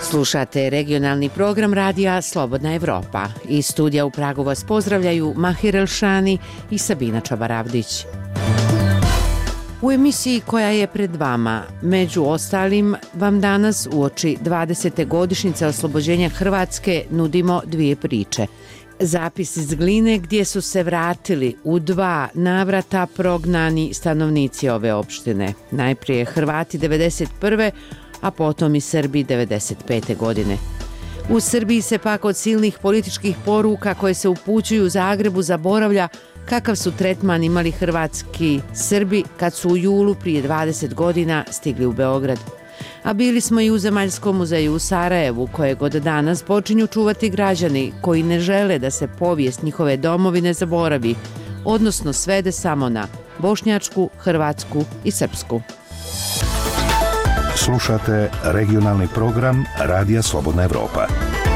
Slušate regionalni program radija Slobodna Evropa. Iz studija u Pragu vas pozdravljaju Mahir Elšani i Sabina Čabaravdić. U emisiji koja je pred vama, među ostalim, vam danas uoči 20. godišnjice oslobođenja Hrvatske nudimo dvije priče. Zapis iz Gline gdje su se vratili u 2 navrata prognani stanovnici ove opštine. Najprije Hrvati 1991. a potom i Srbi 1995. godine. U Srbiji se pak od silnih političkih poruka koje se upućuju Zagrebu zaboravlja kakav su tretman imali hrvatski Srbi kad su u julu prije 20 godina stigli u Beograd. A bili smo i u Zemaljskom muzeju u Sarajevu, kojeg od danas počinju čuvati građani koji ne žele da se povijest njihove domovine zaboravi, odnosno svede samo na bošnjačku, hrvatsku i srpsku. Slušate regionalni program Radija Slobodna Evropa.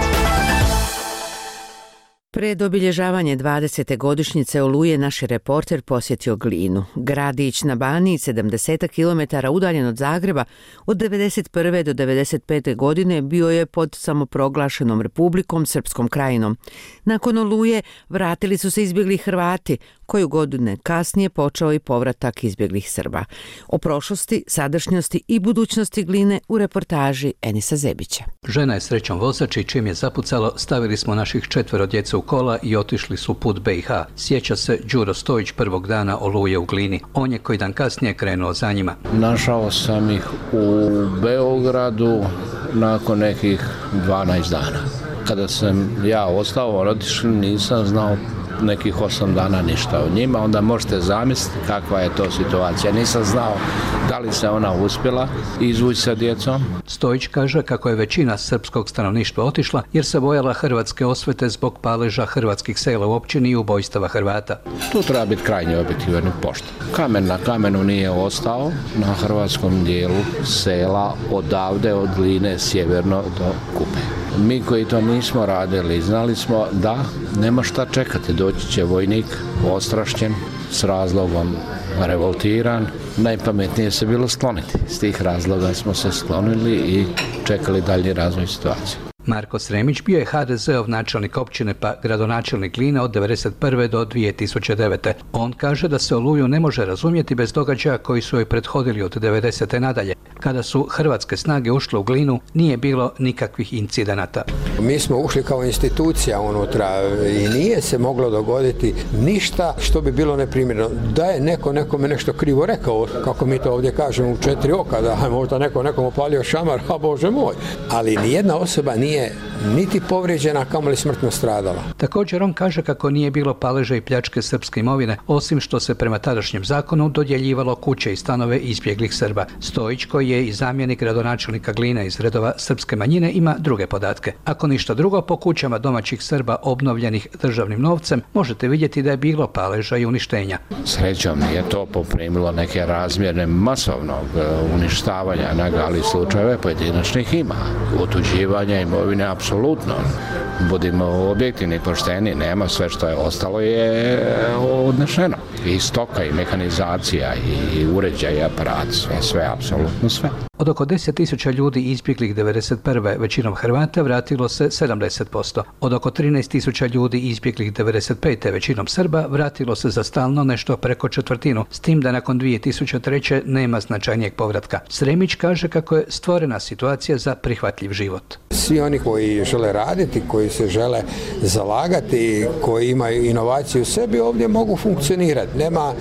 Pred obilježavanje 20. godišnjice Oluje naš je reporter posjetio Glinu. Gradić na Baniji, 70 km udaljen od Zagreba, od 1991. do 1995. godine bio je pod samoproglašenom Republikom Srpskom krajinom. Nakon Oluje vratili su se izbjegli Hrvati, koju godine kasnije počeo i povratak izbjeglih Srba. O prošlosti, sadašnjosti i budućnosti Gline u reportaži Enisa Zebića. Žena je srećom vozač i čim je zapucalo, stavili smo naših 4 djece u kola i otišli su put BiH. Sjeća se Đuro Stojić prvog dana Oluje u Glini. On je koji dan kasnije krenuo za njima. Našao sam ih u Beogradu nakon nekih 12 dana. Kada sam ja ostao, otišli, nisam znao nekih 8 dana ništa o njima, onda možete zamisliti kakva je to situacija. Nisam znao da li se ona uspjela izvući sa djecom. Stojić kaže kako je većina srpskog stanovništva otišla jer se bojala hrvatske osvete zbog paleža hrvatskih sela u općini i ubojstava Hrvata. Tu treba biti krajnje objektivan i pošten. Kamen na kamenu nije ostao na hrvatskom dijelu sela odavde od Gline sjeverno do Kupe. Mi koji to nismo radili, znali smo da nema šta čekati, doći će vojnik ostrašćen, s razlogom revoltiran. Najpametnije se bilo skloniti. S tih razloga smo se sklonili i čekali dalji razvoj situacije. Marko Sremić bio je HDZ-ov načelnik općine pa gradonačelnik Gline od 1991. do 2009. On kaže da se Oluju ne može razumjeti bez događaja koji su joj prethodili od 90. nadalje. Kada su hrvatske snage ušle u Glinu, nije bilo nikakvih incidenata. Mi smo ušli kao institucija unutra i nije se moglo dogoditi ništa što bi bilo neprimjerno. Da je neko nekome nešto krivo rekao, kako mi to ovdje kažemo u 4 oka, da je možda neko nekom opalio šamar, a Bože moj. Ali nijedna osoba nije niti povrijeđena, kamoli smrtno stradala. Također on kaže kako nije bilo paleža i pljačke srpske imovine, osim što se prema tadašnjem zakonu dodjeljivalo kuće i stanove izbjeglih Srba. Stojić, koji je i zamjenik gradonačelnika Gline iz redova srpske manjine, ima druge podatke. Ako ništa drugo, po kućama domaćih Srba obnovljenih državnim novcem možete vidjeti da je bilo paleža i uništenja. Srećom nije to poprimilo neke razmjerne masovnog uništavanja, ali slučajeve pojedinačnih ima. Otuđivanja imovine apsolutno. Budimo objektivni, pošteni, nema, sve što je ostalo je odnešeno. I stoka, i mehanizacija, i uređaj, i aparat, sve, apsolutno sve. Od oko 10.000 ljudi izbjeglih 1991. većinom Hrvata vratilo se 70%. Od oko 13.000 ljudi izbjeglih 1995. većinom Srba vratilo se za stalno nešto preko četvrtinu, s tim da nakon 2003. nema značajnijeg povratka. Sremić kaže kako je stvorena situacija za prihvatljiv život. Svi oni koji žele raditi, koji se žele zalagati, koji imaju inovaciju u sebi, ovdje mogu funkcionirati. Nema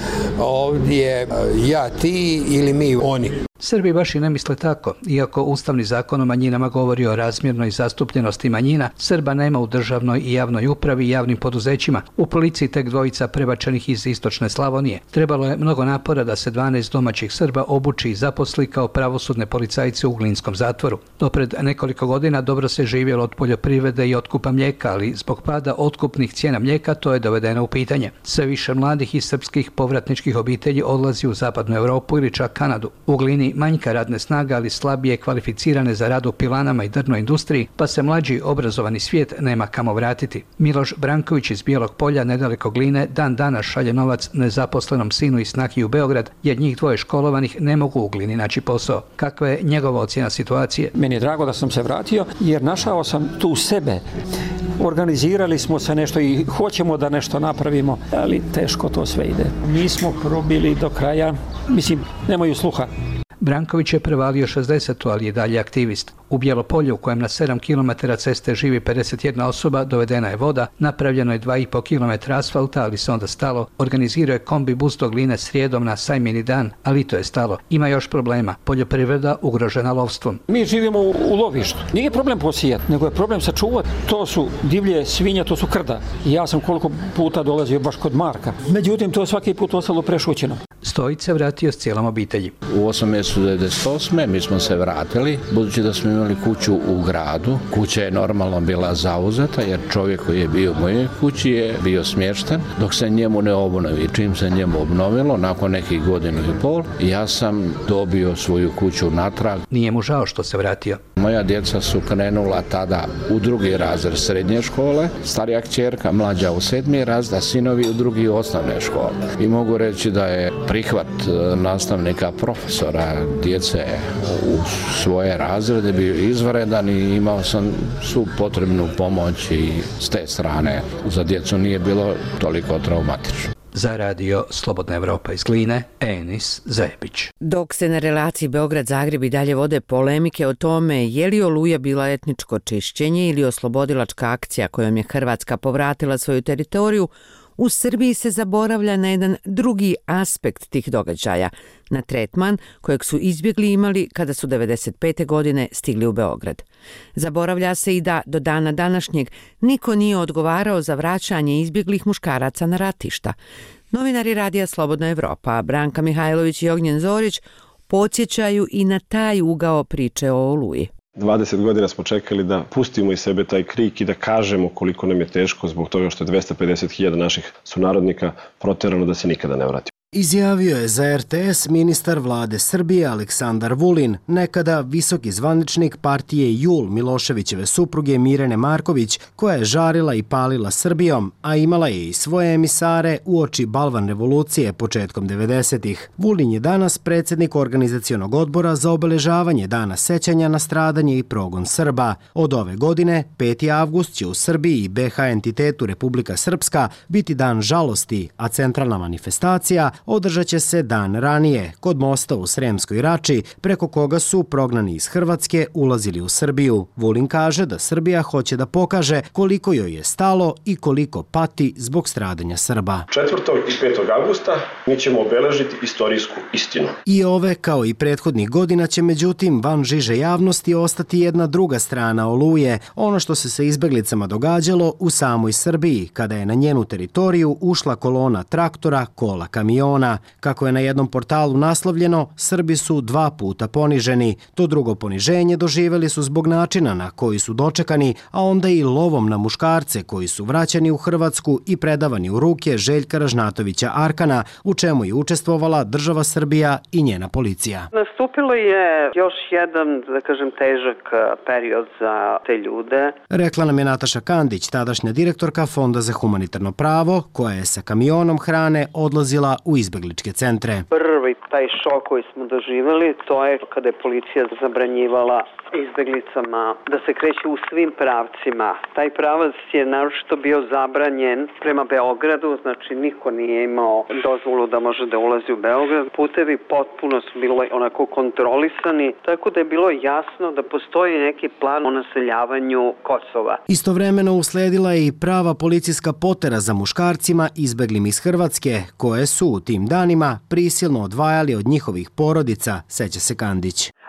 ovdje ja, ti ili mi, oni. Srbi baš i ne misle tako. Iako Ustavni zakon o manjinama govori o razmjernoj zastupljenosti manjina, Srba nema u državnoj i javnoj upravi i javnim poduzećima. U policiji tek 2 prebačenih iz istočne Slavonije. Trebalo je mnogo napora da se 12 domaćih Srba obuči i zaposli kao pravosudne policajce u Glinskom zatvoru. Dopred nekoliko godina dobro se živjelo od poljoprivrede i otkupa mlijeka, ali zbog pada otkupnih cijena mlijeka to je dovedeno u pitanje. Sve više mladih iz srpskih povratničkih obitelji odlazi u zapadnu Europu ili čak Kanadu. U Glini godini, manjka radne snage, ali slabije kvalificirane za rad u pilanama i drvnoj industriji, pa se mlađi obrazovani svijet nema kamo vratiti. Miloš Branković iz Bijelog Polja, nedaleko Gline, dan danas šalje novac nezaposlenom sinu i snahi u Beograd, jer njih dvoje školovanih ne mogu u Glini naći posao. Kakva je njegova ocjena situacije? Meni je drago da sam se vratio, jer našao sam tu sebe. Organizirali smo se nešto i hoćemo da nešto napravimo, ali teško to sve ide. Nismo probili do kraja, mislim, nemaju sluha. Branković je prevalio 60, ali je dalje aktivist. U Bijelopolju, u kojem na 7 km ceste živi 51 osoba, dovedena je voda, napravljeno je 2,5 km asfalta, ali se onda stalo. Organizirao je kombi bus do Gline srijedom na sajmeni dan, ali to je stalo. Ima još problema. Poljoprivreda ugrožena lovstvom. Mi živimo u lovištu. Nije problem posijati, nego je problem sačuvati. To su divlje svinje, to su krda. I ja sam koliko puta dolazio baš kod Marka. Međutim, to svaki put ostalo prešućeno. Stojić se vratio s cijelom obitelji. U 8. mjesecu 1998. mi smo se vratili, budući da smo imali kuću u gradu. Kuća je normalno bila zauzeta, jer čovjek koji je bio u mojoj kući je bio smješten, dok se njemu ne obnovi. Čim se njemu obnovilo, nakon nekih godinu i pol, ja sam dobio svoju kuću natrag. Nije mu žao što se vratio. Moja djeca su krenula tada u 2. razred srednje škole, starija kćerka, mlađa u 7. razred, a sinovi u 2. osnovne škole. I mogu reći da je prihvat nastavnika, profesora, djece u svoje razrede bio izvanredan i imao sam svu potrebnu pomoć i s te strane za djecu nije bilo toliko traumatično. Za radio Slobodna Evropa iz Gline, Enis Zebić. Dok se na relaciji Beograd-Zagreb i dalje vode polemike o tome je li Oluja bila etničko čišćenje ili oslobodilačka akcija kojom je Hrvatska povratila svoju teritoriju, u Srbiji se zaboravlja na jedan drugi aspekt tih događaja, na tretman kojeg su izbjegli imali kada su 1995. godine stigli u Beograd. Zaboravlja se i da do dana današnjeg niko nije odgovarao za vraćanje izbjeglih muškaraca na ratišta. Novinari radija Slobodna Evropa, Branka Mihajlović i Ognjen Zorić, podsjećaju i na taj ugao priče o Oluji. 20 godina smo čekali da pustimo iz sebe taj krik i da kažemo koliko nam je teško zbog toga što je 250.000 naših sunarodnika proterano da se nikada ne vrati. Izjavio je za RTS ministar vlade Srbije Aleksandar Vulin, nekada visoki zvaničnik partije JUL Miloševićeve supruge Mirjane Marković, koja je žarila i palila Srbijom, a imala je i svoje emisare uoči Balvan revolucije početkom 90-ih. Vulin je danas predsjednik organizacionog odbora za obeležavanje Dana sećanja na stradanje i progon Srba. Od ove godine, 5. avgust će u Srbiji i BiH entitetu Republika Srpska biti dan žalosti, a centralna manifestacija održat će se dan ranije, kod mosta u Sremskoj Rači, preko koga su prognani iz Hrvatske ulazili u Srbiju. Vulin kaže da Srbija hoće da pokaže koliko joj je stalo i koliko pati zbog stradanja Srba. 4. i 5. avgusta mi ćemo obeležiti istorijsku istinu. I ove, kao i prethodnih godina, će međutim van žiže javnosti ostati jedna druga strana Oluje, ono što se sa izbeglicama događalo u samoj Srbiji, kada je na njenu teritoriju ušla kolona traktora, kola, kamiona. Kako je na jednom portalu naslovljeno, Srbi su 2 puta poniženi. To drugo poniženje doživjeli su zbog načina na koji su dočekani, a onda i lovom na muškarce koji su vraćani u Hrvatsku i predavani u ruke Željka Ražnatovića Arkana, u čemu je učestvovala država Srbija i njena policija. Nastupilo je još jedan, da kažem, težak period za te ljude. Rekla nam je Nataša Kandić, tadašnja direktorka Fonda za humanitarno pravo, koja je sa kamionom hrane odlazila u izbegličke centre. Prvi taj šok koji smo doživjeli, to je kada je policija zabranjivala izbeglicama da se kreće u svim pravcima. Taj pravac je naročito bio zabranjen prema Beogradu, znači niko nije imao dozvolu da može da ulazi u Beograd. Putevi potpuno su bili onako kontrolisani, tako da je bilo jasno da postoji neki plan o naseljavanju Kosova. Istovremeno usledila je i prava policijska potera za muškarcima izbeglim iz Hrvatske, koje su u tim danima prisilno odvajali od njihovih porodica, seća se Kandić.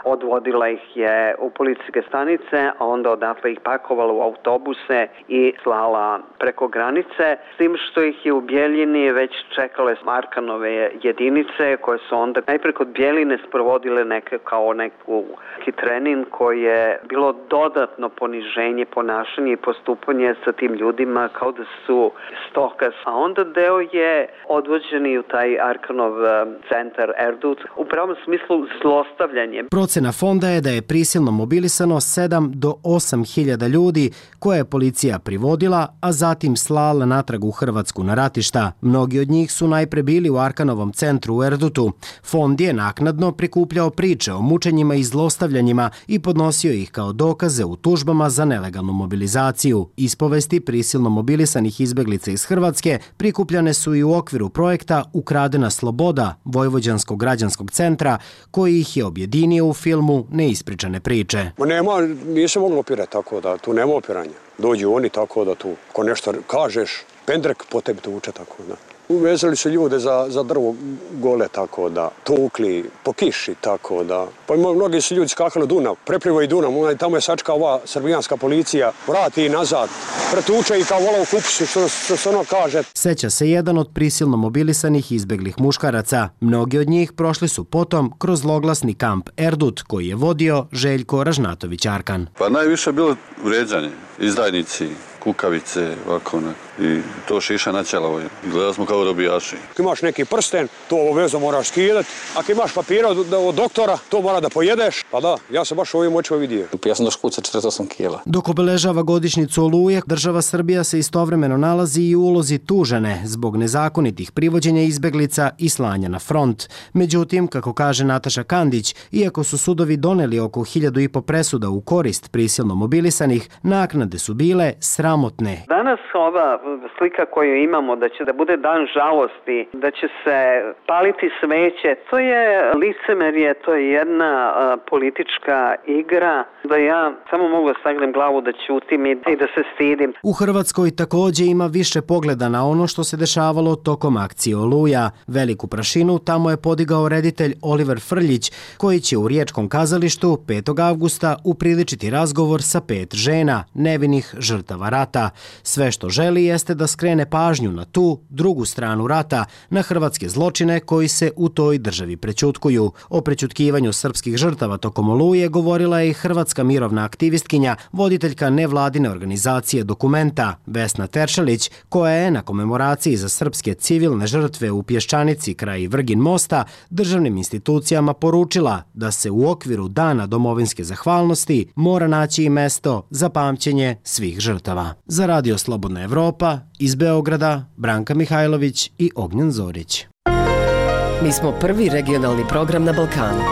odvodila ih je u policijske stanice, a onda odatle ih pakovala u autobuse i slala preko granice, s tim što ih je u Bjeljini već čekale Arkanove jedinice koje su onda najprije kod Bjeline sprovodile neku trening koji je bilo dodatno poniženje, ponašanje i postupanje sa tim ljudima kao da su stoka. A onda deo je odvođeni u taj Arkanov centar Erdut, u pravom smislu zlostavljanje. Procena fonda je da je prisilno mobilisano 7 do 8 hiljada ljudi koje je policija privodila, a zatim slala natrag u Hrvatsku na ratišta. Mnogi od njih su najpre bili u Arkanovom centru u Erdutu. Fond je naknadno prikupljao priče o mučenjima i zlostavljanjima i podnosio ih kao dokaze u tužbama za nelegalnu mobilizaciju. Ispovesti prisilno mobilisanih izbeglica iz Hrvatske prikupljane su i u okviru projekta Ukradena sloboda Vojvođanskog građanskog centra, koji ih je objedinio u filmu Neispričane priče. Nije se moglo opirati, tako da tu nema opiranja. Dođu oni tako da tu, ako nešto kažeš, pendrek po tebi tuče, tako da. Uvezali su ljude za drvo gole, tako da, tukli po kiši, tako da. Pa mnogi su ljudi skakali Dunav, preplivaju Dunav, tamo je sačka ova srbijanska policija, vrati i nazad, pretuče i kao vola u kupisu, što se ono kaže. Seća se jedan od prisilno mobilisanih izbeglih muškaraca. Mnogi od njih prošli su potom kroz zloglasni kamp Erdut, koji je vodio Željko Ražnatović-Arkan. Pa najviše je bilo vrijeđanje, izdajnici, kukavice, ovako, i to šiša na ćela. Gledali smo kao robijaši. Ako imaš neki prsten, to obavezno moraš skidati. Ako imaš papira od doktora, to mora da pojedeš. Pa da, ja sam baš ovim očima vidio. Ja sam do škuca 48 kila. Dok obeležava godišnjicu Oluje, država Srbija se istovremeno nalazi i u ulozi tužene zbog nezakonitih privođenja izbeglica i slanja na front. Međutim, kako kaže Nataša Kandić, iako su sudovi doneli oko 1500 presuda u korist prisilno mobilisanih, naknade su bile sramotne. Danas ova slika koju imamo da će da bude dan žalosti, da će se paliti sveće, to je licemerje, to je jedna politička igra, da ja samo mogu da sagnem glavu da ćutim i da se stidim. U Hrvatskoj također ima više pogleda na ono što se dešavalo tokom akcije Oluja. Veliku prašinu tamo je podigao reditelj Oliver Frljić, koji će u Riječkom kazalištu 5. avgusta upriličiti razgovor sa 5 žena, nevinih žrtava rata. Sve što želi jeste da skrene pažnju na tu drugu stranu rata, na hrvatske zločine koji se u toj državi prećutkuju. O prećutkivanju srpskih žrtava tokom Oluje govorila je i hrvatska mirovna aktivistkinja, voditeljka nevladine organizacije Dokumenta, Vesna Teršelić, koja je na komemoraciji za srpske civilne žrtve u Pješčanici kraj Vrgin mosta državnim institucijama poručila da se u okviru Dana domovinske zahvalnosti mora naći i mesto za pamćenje svih žrtava. Za Radio Slobodna Evropa, iz Beograda, Branka Mihajlović i Ognjen Zorić. Mi smo prvi regionalni program na Balkanu.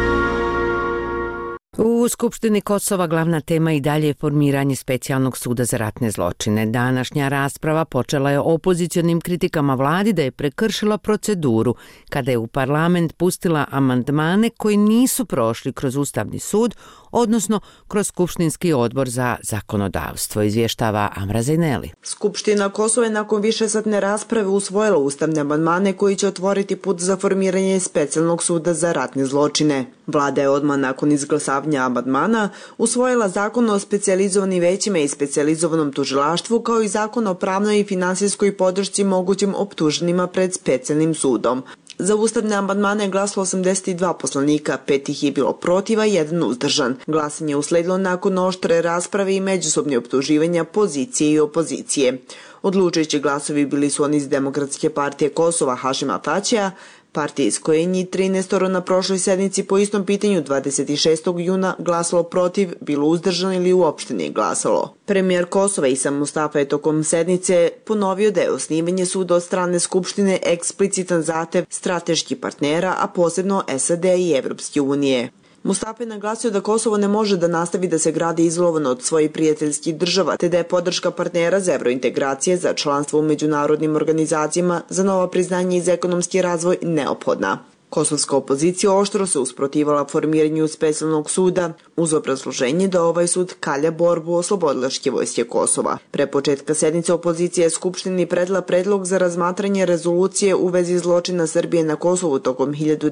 U Skupštini Kosova glavna tema i dalje je formiranje specijalnog suda za ratne zločine. Današnja rasprava počela je opozicionim kritikama vladi da je prekršila proceduru kada je u parlament pustila amandmane koji nisu prošli kroz Ustavni sud, odnosno kroz Skupštinski odbor za zakonodavstvo, izvještava Amra Zajneli. Skupština Kosova je nakon višesatne rasprave usvojila ustavne amandmane koji će otvoriti put za formiranje specijalnog suda za ratne zločine. Vlada je odmah nakon izglasavanja amandmana usvojila zakon o specijalizovanim većima i specijalizovanom tužilaštvu, kao i zakon o pravnoj i finansijskoj podršci mogućim optuženima pred specijalnim sudom. Za ustavne amandmane je glasalo 82 poslanika, 5 ih je bilo protiv, a 1 uzdržan. Glasanje je usledilo nakon oštre rasprave i međusobne optuživanja pozicije i opozicije. Odlučujući glasovi bili su oni iz Demokratske partije Kosova Hašima Tačija, partije iz koje je njih 13 na prošloj sednici po istom pitanju 26. juna glasalo protiv, bilo uzdržano ili uopšte nije glasalo. Premijer Kosova Ihsan Mustafa je tokom sednice ponovio da je osnivanje suda od strane Skupštine eksplicitan zahtev strateških partnera, a posebno SAD i Evropske unije. Mustafa je naglasio da Kosovo ne može da nastavi da se gradi izolovano od svojih prijateljskih država, te da je podrška partnera za evrointegracije, za članstvo u međunarodnim organizacijama, za nova priznanja i za ekonomski razvoj neophodna. Kosovska opozicija oštro se usprotivala formiranju specijalnog suda uz obrazloženje da ovaj sud kalja borbu oslobodilačke vojske Kosova. Pre početka sednice opozicija je Skupštini predala predlog za razmatranje rezolucije u vezi zločina Srbije na Kosovu tokom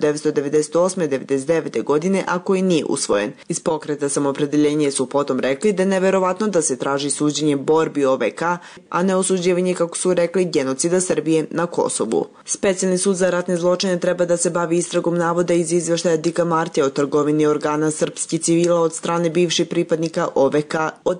1998-99. godine, a koji nije usvojen. Iz Pokreta Samoopredjeljenje su potom rekli da je neverovatno da se traži suđenje borbi OVK, a ne osuđivanje, kako su rekli, genocida Srbije na Kosovu. Specijalni sud za ratne zločine treba da se bavi istragom navoda iz izveštaja Dika Martija o trgovini organa srpskih civila od strane bivših pripadnika OVK od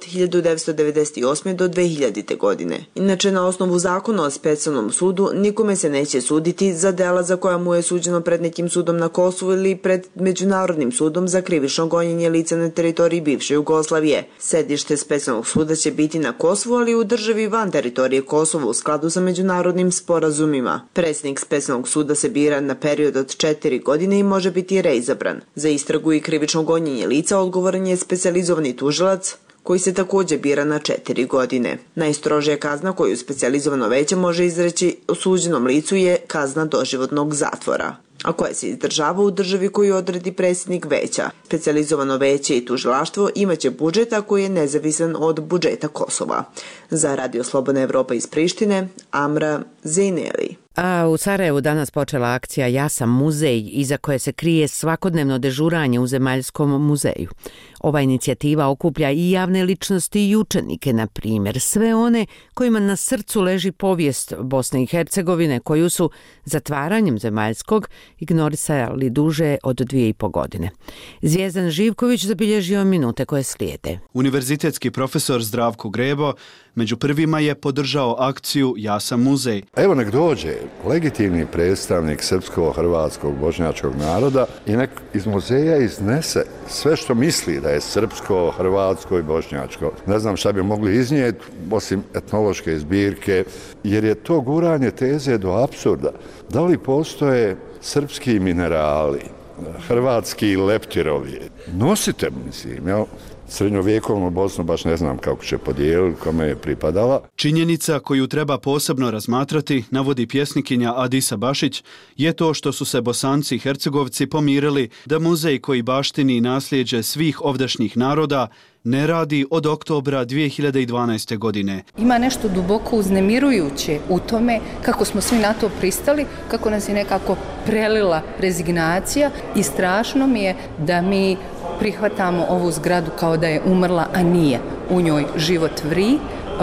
1998. do 2000. godine. Inače, na osnovu zakona o specijalnom sudu nikome se neće suditi za dela za koja mu je suđeno pred nekim sudom na Kosovu ili pred Međunarodnim sudom za krivično gonjenje lica na teritoriji bivše Jugoslavije. Sedište specijalnog suda će biti na Kosovu, ali u državi van teritorije Kosova u skladu sa međunarodnim sporazumima. Predsjednik specijalnog suda se bira na period od 4 godine i može biti reizabran. Za istragu i krivično gonjenje lica odgovoran je specijalizovani tužilac, koji se također bira na 4 godine. Najstrožija kazna koju specijalizovano veće može izreći osuđenom licu je kazna doživotnog zatvora, a koja se izdržava u državi koju odredi predsjednik veća. Specijalizovano veće i tužilaštvo imaće budžet koji je nezavisan od budžeta Kosova. Za Radio Slobodna Evropa iz Prištine, Amra Zejneli. A u Sarajevu danas počela akcija Ja sam muzej, iza koje se krije svakodnevno dežuranje u Zemaljskom muzeju. Ova inicijativa okuplja i javne ličnosti i učenike, na primjer, sve one kojima na srcu leži povijest Bosne i Hercegovine, koju su zatvaranjem Zemaljskog ignorisali duže od 2,5 godine. Zvijezdan Živković zabilježio minute koje slijede. Univerzitetski profesor Zdravko Grebo među prvima je podržao akciju Ja sam muzej. Evo nek dođe legitimni predstavnik srpsko-hrvatskog bošnjačkog naroda i nek iz muzeja iznese sve što misli da je srpsko, hrvatsko i bošnjačko. Ne znam šta bi mogli iznijeti osim etnološke zbirke, jer je to guranje teze do apsurda. Da li postoje srpski minerali, hrvatski leptirovi? Nosite, mislim, jel? Srednjovjekovnu Bosnu baš ne znam kako će podijeliti, kome je pripadala. Činjenica koju treba posebno razmatrati, navodi pjesnikinja Adisa Bašić, je to što su se Bosanci i Hercegovci pomirili da muzej koji baštini nasljeđe svih ovdašnjih naroda ne radi od oktobra 2012. godine. Ima nešto duboko uznemirujuće u tome kako smo svi na to pristali, kako nas je nekako prelila rezignacija i strašno mi je da mi prihvatamo ovu zgradu kao da je umrla, a nije. U njoj život vri,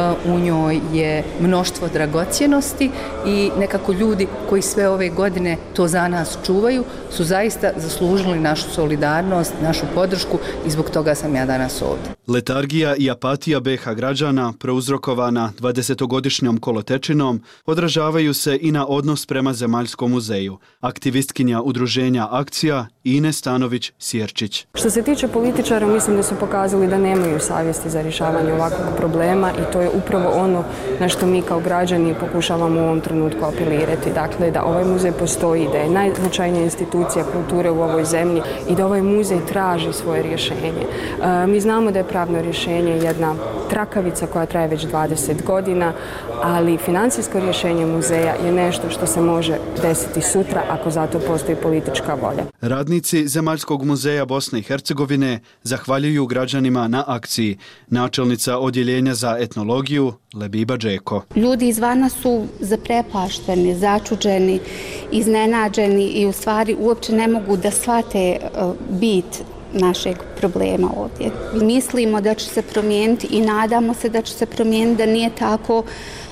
u njoj je mnoštvo dragocjenosti i nekako ljudi koji sve ove godine to za nas čuvaju su zaista zaslužili našu solidarnost, našu podršku i zbog toga sam ja danas ovdje. Letargija i apatija BiH građana, prouzrokovana 20-godišnjom kolotečinom, odražavaju se i na odnos prema Zemaljskom muzeju. Aktivistkinja udruženja Akcija Ines Stanović-Sjerčić. Što se tiče političara, mislim da su pokazali da nemaju savjesti za rješavanje ovakvog problema i to je upravo ono na što mi kao građani pokušavamo u ovom trenutku apelirati. Dakle, da ovaj muzej postoji, da je najznačajnija institucija kulture u ovoj zemlji i da ovaj muzej traži svoje rješenje. Mi znamo da je pravno rješenje jedna trakavica koja traje već 20 godina, ali financijsko rješenje muzeja je nešto što se može desiti sutra ako zato postoji politička volja. Radnici Zemaljskog muzeja Bosne i Hercegovine zahvaljuju građanima na akciji. Načelnica odjeljenja za etnologiju Lebiba Džeko. Ljudi izvana su zaprepašteni, začuđeni, iznenađeni i u stvari uopće ne mogu da shvate bit našeg problema ovdje. Mislimo da će se promijeniti i nadamo se da će se promijeniti, da nije tako.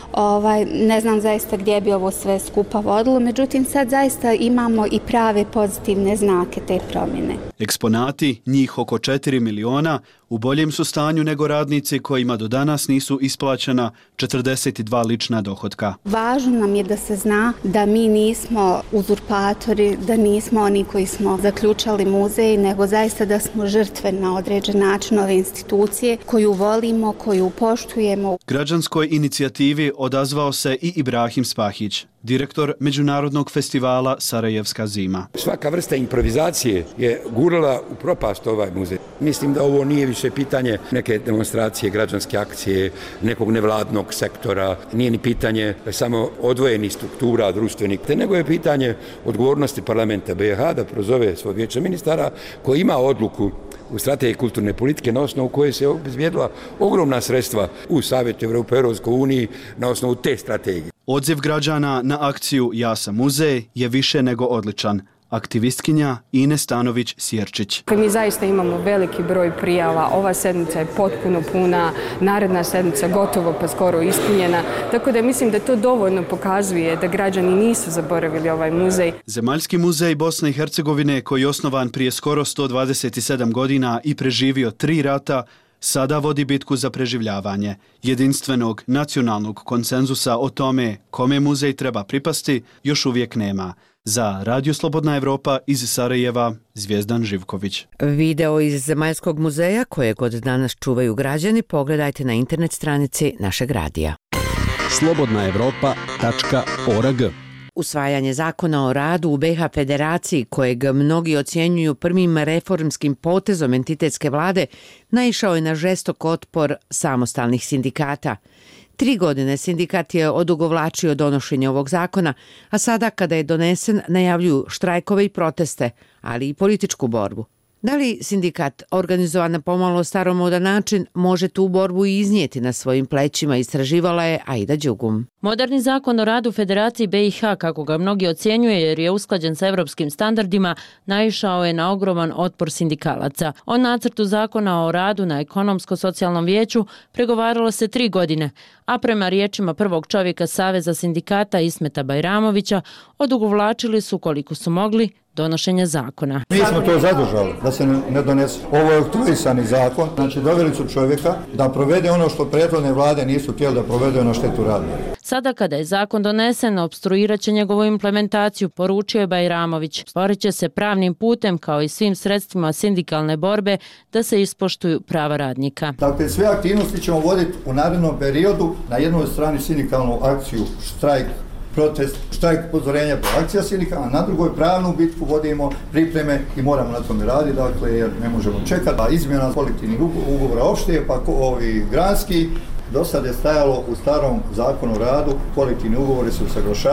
Ne znam zaista gdje bi ovo sve skupa vodilo, međutim sad zaista imamo i prave pozitivne znake te promjene. Eksponati, njih oko 4 miliona, u boljem su stanju nego radnici kojima do danas nisu isplaćena 42 lična dohotka. Važno nam je da se zna da mi nismo uzurpatori, da nismo oni koji smo zaključali muzej, nego zaista da smo žrtve na određen način ove institucije koju volimo, koju poštujemo. Građanskoj inicijativi odazvao se i Ibrahim Spahić, direktor Međunarodnog festivala Sarajevska zima. Svaka vrsta improvizacije je gurala u propast ovaj muzej. Mislim da ovo nije više pitanje neke demonstracije, građanske akcije, nekog nevladnog sektora, nije ni pitanje samo odvojenih struktura društvenih, nego je pitanje odgovornosti parlamenta BiH da prozove svoj vijeće ministara koji ima odluku u strategiji kulturne politike na osnovu koje se obezbijedila ogromna sredstva u Savjetu Evrope, Europskoj uniji na osnovu te strategije. Odziv građana na akciju Ja sam muzej je više nego odličan. Aktivistkinja Ines Stanović-Sjerčić. Mi zaista imamo veliki broj prijava, ova sedmica je potpuno puna, naredna sedmica gotovo pa skoro ispunjena, tako da mislim da to dovoljno pokazuje da građani nisu zaboravili ovaj muzej. Zemaljski muzej Bosne i Hercegovine, koji je osnovan prije skoro 127 godina i preživio 3 rata, sada vodi bitku za preživljavanje. Jedinstvenog nacionalnog konsenzusa o tome kome muzej treba pripasti još uvijek nema. Za Radio Slobodna Evropa iz Sarajeva, Zvijezdan Živković. Video iz Zemaljskog muzeja kojeg od danas čuvaju građani pogledajte na internet stranici našeg radija. slobodnaevropa.org. Usvajanje zakona o radu u BiH Federaciji, kojeg mnogi ocjenjuju prvim reformskim potezom entitetske vlade, naišao je na žestok otpor samostalnih sindikata. 3 godine sindikat je odugovlačio donošenje ovog zakona, a sada kada je donesen najavljuju štrajkove i proteste, ali i političku borbu. Da li sindikat, organizovan na pomalo staromodan način, može tu borbu i iznijeti na svojim plećima, istraživala je Aida Đugum. Moderni zakon o radu Federaciji BiH, kako ga mnogi ocjenjuje jer je usklađen sa evropskim standardima, naišao je na ogroman otpor sindikalaca. O nacrtu zakona o radu na ekonomsko-socijalnom vijeću pregovaralo se 3 godine, a prema riječima prvog čovjeka Saveza sindikata Ismeta Bajramovića, odugovlačili su koliko su mogli donošenje zakona. Mi smo to zadržali, da se ne donese. Ovo je oktroisani zakon, znači doveli su čovjeka da provede ono što prethodne vlade nisu htjeli da provede na štetu radnika. Sada kada je zakon donesen, opstruirat će njegovu implementaciju, poručio je Bajramović. Stvorit će se pravnim putem, kao i svim sredstvima sindikalne borbe, da se ispoštuju prava radnika. Dakle, sve aktivnosti ćemo voditi u narednom periodu, na jednoj strani sindikalnu akciju, štrajk, protest, štrajk, upozorenja, akcija sindikala, na drugoj pravnu bitku vodimo pripreme i moramo na tome raditi, dakle, jer ne možemo čekati. A izmjena kolektivnih ugovora opšte, pa ovi granski, do sad je stajalo u starom zakonu o radu, kolektivni ugovori se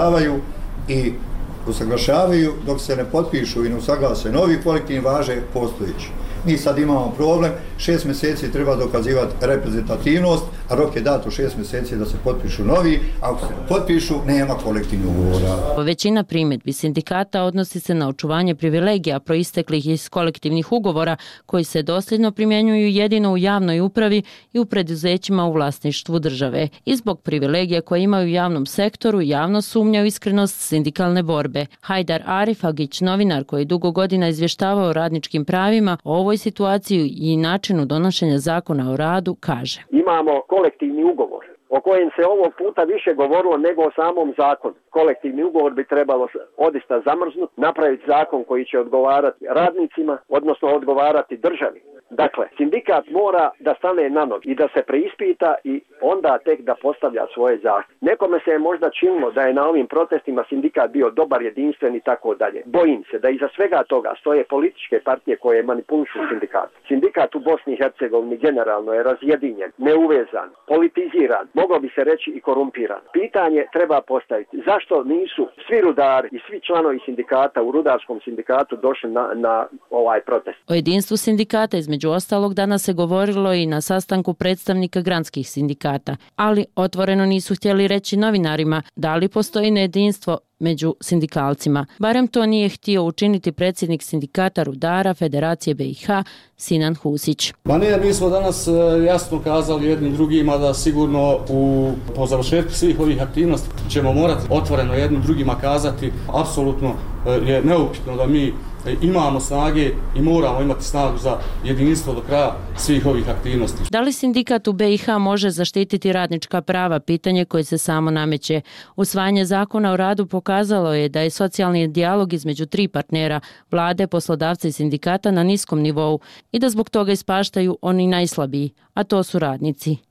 usaglašavaju dok se ne potpišu i ne usaglase novi kolektivni, važe postojeći. Mi sad imamo problem, 6 mjeseci treba dokazivati reprezentativnost, a rok je dato 6 mjeseci da se potpišu novi, a ako se ne potpišu, nema kolektivnog ugovora. Većina primjedbi sindikata odnosi se na očuvanje privilegija proisteklih iz kolektivnih ugovora koji se dosljedno primjenjuju jedino u javnoj upravi i u preduzećima u vlasništvu države. I zbog privilegija koje imaju u javnom sektoru, javno sumnja u iskrenost sindikalne borbe. Hajdar Arifagić, novinar koji dugo godina izvještavao o radničkim pravima, o ovoj situaciji i načinu donošenja zakona o radu, kaže. Imamo kolektivni ugovor o kojem se ovog puta više govorilo nego o samom zakonu. Kolektivni ugovor bi trebalo odista zamrznuti, napraviti zakon koji će odgovarati radnicima, odnosno odgovarati državi. Dakle, sindikat mora da stane na noge i da se preispita i onda tek da postavlja svoje zahtjeve. Nekome se je možda činilo da je na ovim protestima sindikat bio dobar, jedinstven i tako dalje. Bojim se da iza svega toga stoje političke partije koje manipulišu sindikat. Sindikat u Bosni i Hercegovini generalno je razjedinjen, neuvezan, politiziran, moglo bi se reći i korumpiran. Pitanje treba postaviti. Zašto nisu svi rudari i svi članovi sindikata u rudarskom sindikatu došli na ovaj protest? O jedinstvu sindikata između ostalog danas se govorilo i na sastanku predstavnika granskih sindikata, ali otvoreno nisu htjeli reći novinarima da li postoji nejedinstvo među sindikalcima. Barem to nije htio učiniti predsjednik sindikata rudara Federacije BiH Sinan Husić. Pa ne, mi smo danas jasno kazali jednim drugima da sigurno po završetku svih ovih aktivnosti ćemo morati otvoreno jednim drugima kazati. Apsolutno je neupitno da mi imamo snage i moramo imati snagu za jedinstvo do kraja svih ovih aktivnosti. Da li sindikat u BiH može zaštititi radnička prava? Pitanje koje se samo nameće. Usvajanje zakona o radu pokazalo je da je socijalni dijalog između 3 partnera, vlade, poslodavca i sindikata, na niskom nivou i da zbog toga ispaštaju oni najslabiji, a to su radnici.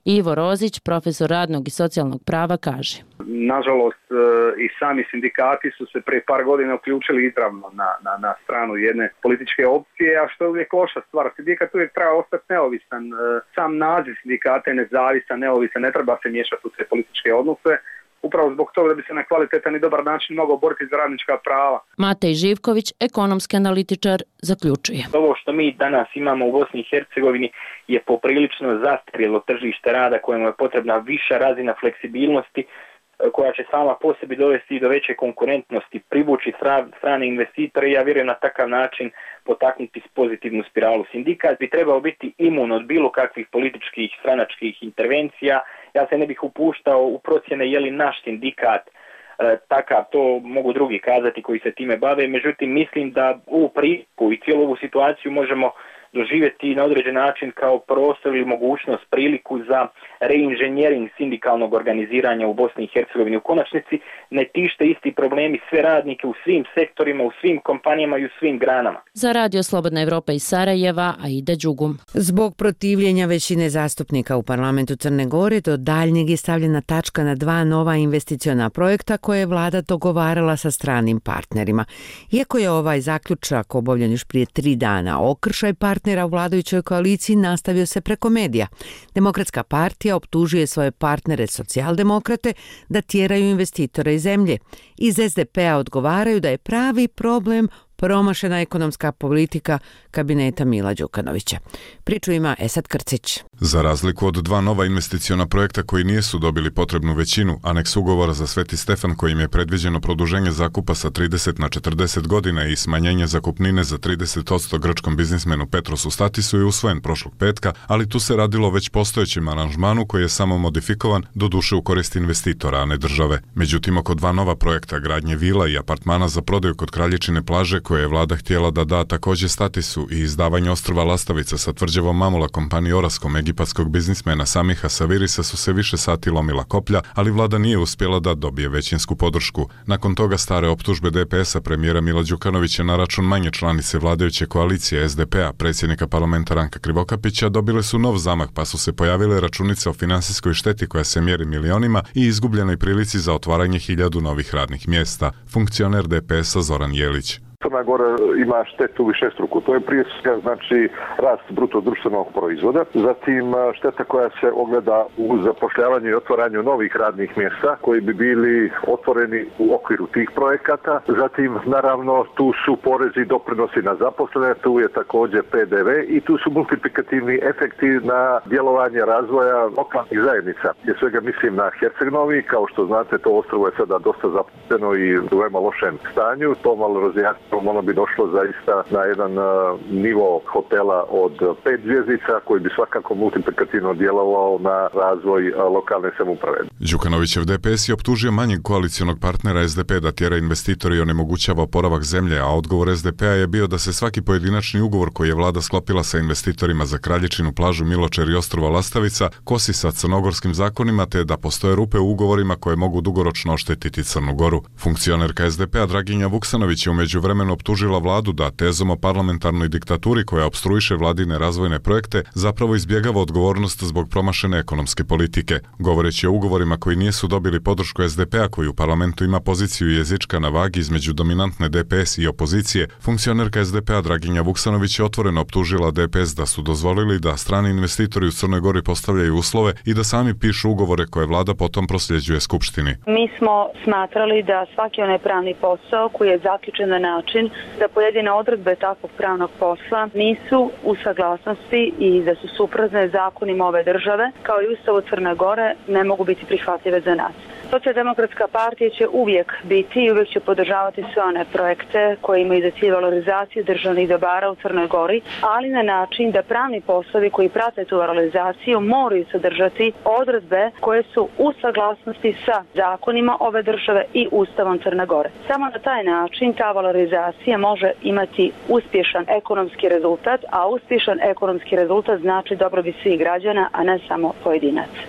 Ivo Rozić, profesor radnog i socijalnog prava, kaže. Nažalost, i sami sindikati su se prije par godina uključili izravno na stranu jedne političke opcije, a što je uvijek loša stvar. Sindikat uvijek treba ostati neovisan. Sam naziv sindikata je nezavisan, neovisan, ne treba se miješati u sve političke odnose. Upravo zbog toga da bi se na kvalitetan i dobar način mogao boriti za radnička prava. Matej Živković, ekonomski analitičar, zaključuje. Ovo što mi danas imamo u Bosni i Hercegovini je poprilično zastarjelo tržište rada kojemu je potrebna viša razina fleksibilnosti koja će sama po sebi dovesti do veće konkurentnosti, privući strane investitore i ja vjerujem na takav način potaknuti pozitivnu spiralu. Sindikat bi trebao biti imun od bilo kakvih političkih, stranačkih intervencija. Ja se ne bih upuštao u procjene je li naš sindikat takav, to mogu drugi kazati koji se time bave, međutim mislim da ovu priliku i cijelu ovu situaciju možemo doživjeti na određen način kao prostor ili mogućnost, priliku za reinženjering sindikalnog organiziranja u Bosni i Hercegovini. U konačnici ne tište isti problemi sve radnike u svim sektorima, u svim kompanijama i u svim granama. Za Radio Slobodna Evropa iz Sarajeva, Aida Đugum. Zbog protivljenja većine zastupnika u parlamentu Crne Gore do daljnjeg je stavljena tačka na 2 nova investiciona projekta koje je vlada dogovarala sa stranim partnerima. Iako je ovaj zaključak obavljen još prije 3 dana, okršaj partnera u vladajućoj koaliciji nastavio se preko medija. Demokratska partija optužuje svoje partnere socijaldemokrate da tjeraju investitore iz zemlje. Iz SDP-a odgovaraju da je pravi problem promašena ekonomska politika kabineta Mila Đukanovića. Priču ima Esad Krcić. Za razliku od 2 nova investiciona projekta koji nisu dobili potrebnu većinu, aneks ugovora za Sveti Stefan kojim je predviđeno produženje zakupa sa 30 na 40 godina i smanjenje zakupnine za 30% grčkom biznismenu Petrosu Statisu je usvojen prošlog petka, ali tu se radilo već postojećem aranžmanu koji je samo modifikovan, doduše u korist investitora, a ne države. Međutim, oko 2 nova projekta gradnje vila i apartmana za prodaju kod Kraljičine plaže koje je vlada htjela da da također Statisu i izdavanje ostrva Lastavica sa tvrđavom Mamula kompaniji Oraskom egipatskog biznismena Samiha Savirisa su se više sati lomila koplja, ali vlada nije uspjela da dobije većinsku podršku. Nakon toga stare optužbe DPS-a premijera Mila Đukanovića na račun manje članice vladajuće koalicije SDP-a, predsjednika parlamenta Ranka Krivokapića, dobile su nov zamah pa su se pojavile računice o finansijskoj šteti koja se mjeri milionima i izgubljenoj prilici za otvaranje 1000 novih radnih mjesta. Funkcioner DPS-a Zoran Jelić. Crna Gora ima štetu višestruku. To je prije svega znači rast bruto društvenog proizvoda, zatim šteta koja se ogleda u zapošljavanju i otvaranju novih radnih mjesta koji bi bili otvoreni u okviru tih projekata. Zatim naravno tu su porezi i doprinosi na zaposlene, tu je također PDV i tu su multiplikativni efekti na djelovanje razvoja lokalnih zajednica. Prije svega mislim na Herceg-Novi, kao što znate to ostrvo je sada dosta zapušteno i u veoma lošem stanju, to malo razjasnilo. Ono bi došlo zaista na jedan nivo hotela od 5 zvjezdica koji bi svakako multiplikativno djelovao na razvoj lokalne samouprave. Đukanovićev DPS je optužio manjeg koalicionog partnera SDP da tjera investitori i onemogućava oporavak zemlje, a odgovor SDP-a je bio da se svaki pojedinačni ugovor koji je vlada sklopila sa investitorima za Kraljičinu plažu Miločer i ostrva Lastavica kosi sa crnogorskim zakonima te da postoje rupe u ugovorima koje mogu dugoročno oštetiti Crnu Goru. Funkcionerka SDP-a Draginja Vuksanović je u međuvremenu optužila vladu da tezom o parlamentarnoj diktaturi koja opstruiše vladine razvojne projekte zapravo izbjegava odgovornost zbog promašene ekonomske politike. Govoreći o ugovorima koji nisu dobili podršku SDP-a koji u parlamentu ima poziciju jezička na vagi između dominantne DPS i opozicije, funkcionerka SDP-a Draginja Vuksanović je otvoreno optužila DPS da su dozvolili da strani investitori u Crnoj Gori postavljaju uslove i da sami pišu ugovore koje vlada potom prosljeđuje Skupštini. Mi smo smatrali da svaki onaj pravni posao koji je zaključen na način da pojedine odredbe takvog pravnog posla nisu u saglasnosti i da su suprotne zakonima ove države, kao i Ustavu Crne Gore, ne mogu biti prihvatljive za nas. Socijaldemokratska partija će uvijek biti i uvijek će podržavati sve one projekte koji imaju za cilj valorizaciju državnih dobara u Crnoj Gori, ali na način da pravni poslovi koji prate tu valorizaciju moraju sadržati odredbe koje su u saglasnosti sa zakonima ove države i Ustavom Crne Gore. Samo na taj način ta valorizacija može imati uspješan ekonomski rezultat, a uspješan ekonomski rezultat znači dobrobit svih građana, a ne samo pojedinaca.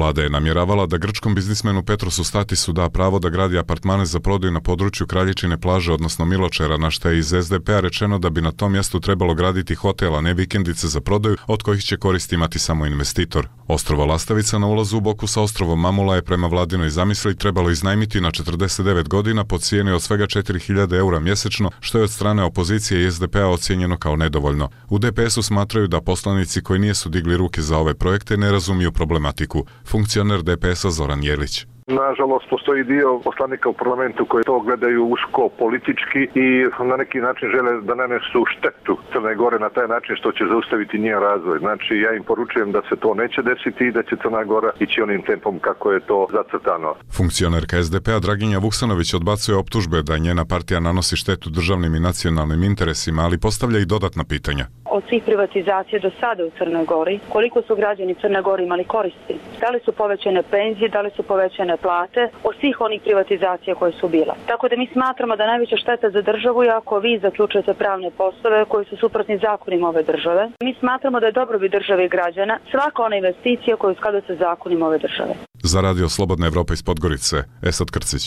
Vlada je namjeravala da grčkom biznismenu Petrosu Statisu da pravo da gradi apartmane za prodaju na području Kraljičine plaže, odnosno Miločera, na što je iz SDP-a rečeno da bi na tom mjestu trebalo graditi hotel, a ne vikendice za prodaju, od kojih će koristi imati samo investitor. Ostrvo Lastavica na ulazu u boku sa ostrovom Mamula je prema vladinoj zamisli trebalo iznajmiti na 49 godina po cijeni od svega 4.000 eura mjesečno, što je od strane opozicije i SDP-a ocijenjeno kao nedovoljno. U DPS-u smatraju da poslanici koji nisu digli ruke za ove projekte ne razumiju problematiku. Funkcioner DPS-a Zoran Jelić. Nažalost, postoji dio poslanika u parlamentu koji to gledaju usko politički i na neki način žele da nanesu štetu Crne Gore na taj način što će zaustaviti njen razvoj. Znači, ja im poručujem da se to neće desiti i da će Crna Gora ići onim tempom kako je to zacrtano. Funkcionerka SDP-a Draginja Vuksanović odbacuje optužbe da njena partija nanosi štetu državnim i nacionalnim interesima, ali postavlja i dodatna pitanja. Od svih privatizacija do sada u Crnoj Gori, koliko su građani Crne Gore imali koristi? Da li su povećane penzije, da li su povećane plate od svih onih privatizacija koje su bila. Tako da mi smatramo da najveća šteta za državu je ako vi zaključujete pravne poslove koji su suprotni zakonima ove države. Mi smatramo da je dobrobit države i građana svaka ona investicija koja je u skladu sa zakonima ove države. Za Radio Slobodna Evropa iz Podgorice, Esad Krcić.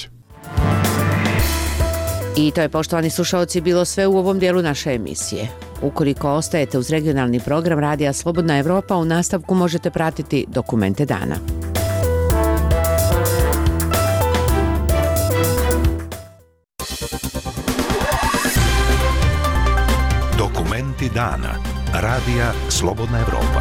I to je, poštovani slušalci, bilo sve u ovom dijelu naše emisije. Ukoliko ostajete uz regionalni program Radija Slobodna Evropa, u nastavku možete pratiti Dokumente dana. Dokumenti dana. Radija Slobodna Evropa.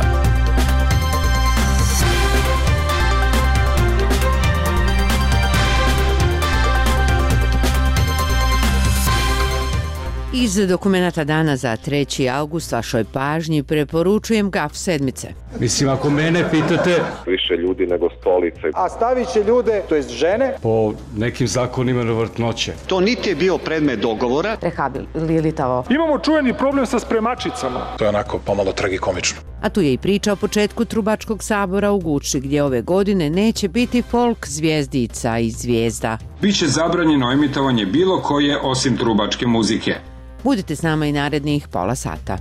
Iz Dokumenata dana za 3. august vašoj pažnji preporučujem GAF sedmice. Mislim, ako mene pitate... Više ljudi nego stolice. A stavit će ljude, to jest žene... Po nekim zakonima na vrtnoće. To niti je bio predmet dogovora. Rehabilitavao. Imamo čujeni problem sa spremačicama. To je onako pomalo tragikomično. A tu je i priča o početku Trubačkog sabora u Guči, gdje ove godine neće biti folk zvijezdica i zvijezda. Biće zabranjeno emitovanje bilo koje osim trubačke muzike. Budite s nama i narednih pola sata.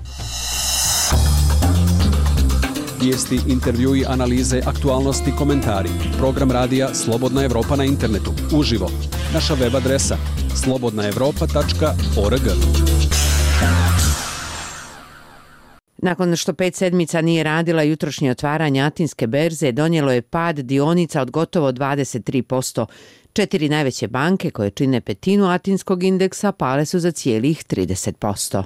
Vijesti, intervjui, analize, aktualnosti, komentari. Program radija Slobodna Evropa na internetu. Uživo. Naša web adresa slobodnaevropa.org. Nakon što 5 sedmica nije radila, jutrošnje otvaranje Atinske berze donijelo je pad dionica od gotovo 23%. 4 najveće banke koje čine petinu atinskog indeksa pale su za cijelih 30%.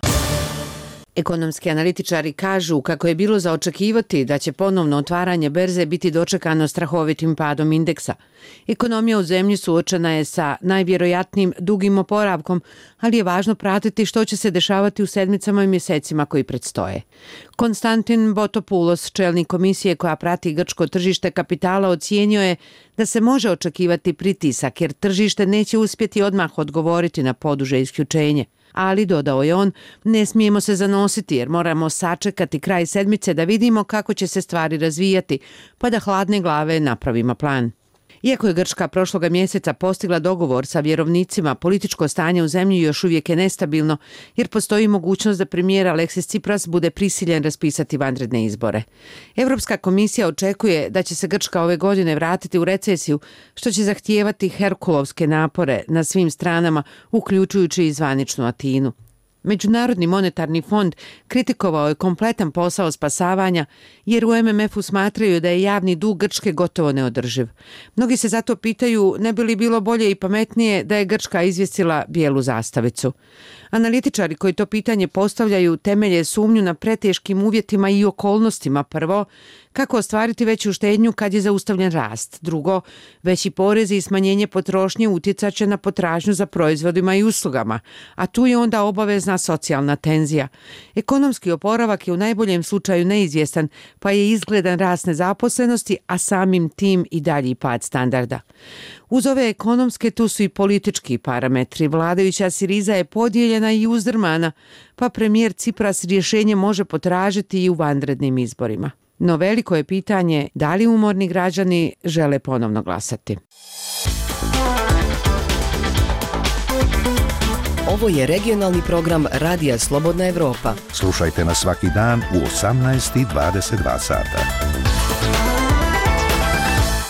Ekonomski analitičari kažu kako je bilo za očekivati da će ponovno otvaranje berze biti dočekano strahovitim padom indeksa. Ekonomija u zemlji suočena je sa najvjerojatnijim dugim oporavkom, ali je važno pratiti što će se dešavati u sedmicama i mjesecima koji predstoje. Konstantin Botopoulos, čelnik komisije koja prati grčko tržište kapitala, ocijenio je da se može očekivati pritisak jer tržište neće uspjeti odmah odgovoriti na poduže isključenje. Ali, dodao je on, ne smijemo se zanositi jer moramo sačekati kraj sedmice da vidimo kako će se stvari razvijati, pa da hladne glave napravimo plan. Iako je Grčka prošloga mjeseca postigla dogovor sa vjerovnicima, političko stanje u zemlji još uvijek je nestabilno jer postoji mogućnost da premijer Aleksis Tsipras bude prisiljen raspisati vanredne izbore. Europska komisija očekuje da će se Grčka ove godine vratiti u recesiju, što će zahtijevati herkulovske napore na svim stranama, uključujući i zvaničnu Atinu. Međunarodni monetarni fond kritikovao je kompletan posao spasavanja jer u MMF-u smatraju da je javni dug Grčke gotovo neodrživ. Mnogi se zato pitaju ne bi li bilo bolje i pametnije da je Grčka izvjesila bijelu zastavicu. Analitičari koji to pitanje postavljaju temelje sumnju na preteškim uvjetima i okolnostima. Prvo, kako ostvariti veću štednju kad je zaustavljen rast. Drugo, veći porezi i smanjenje potrošnje utjecat će na potražnju za proizvodima i uslugama, a tu je onda obavezna socijalna tenzija. Ekonomski oporavak je u najboljem slučaju neizvjestan, pa je izgledan rast nezaposlenosti, a samim tim i dalji pad standarda. Uz ove ekonomske tu su i politički parametri. Vladajuća Siriza je podijeljena i uzdrmana, pa premijer Tsipras rješenje može potražiti i u vanrednim izborima. No veliko je pitanje da li umorni građani žele ponovno glasati. Ovo je regionalni program Radija Slobodna Evropa. Slušajte nas svaki dan u 18:22 sata.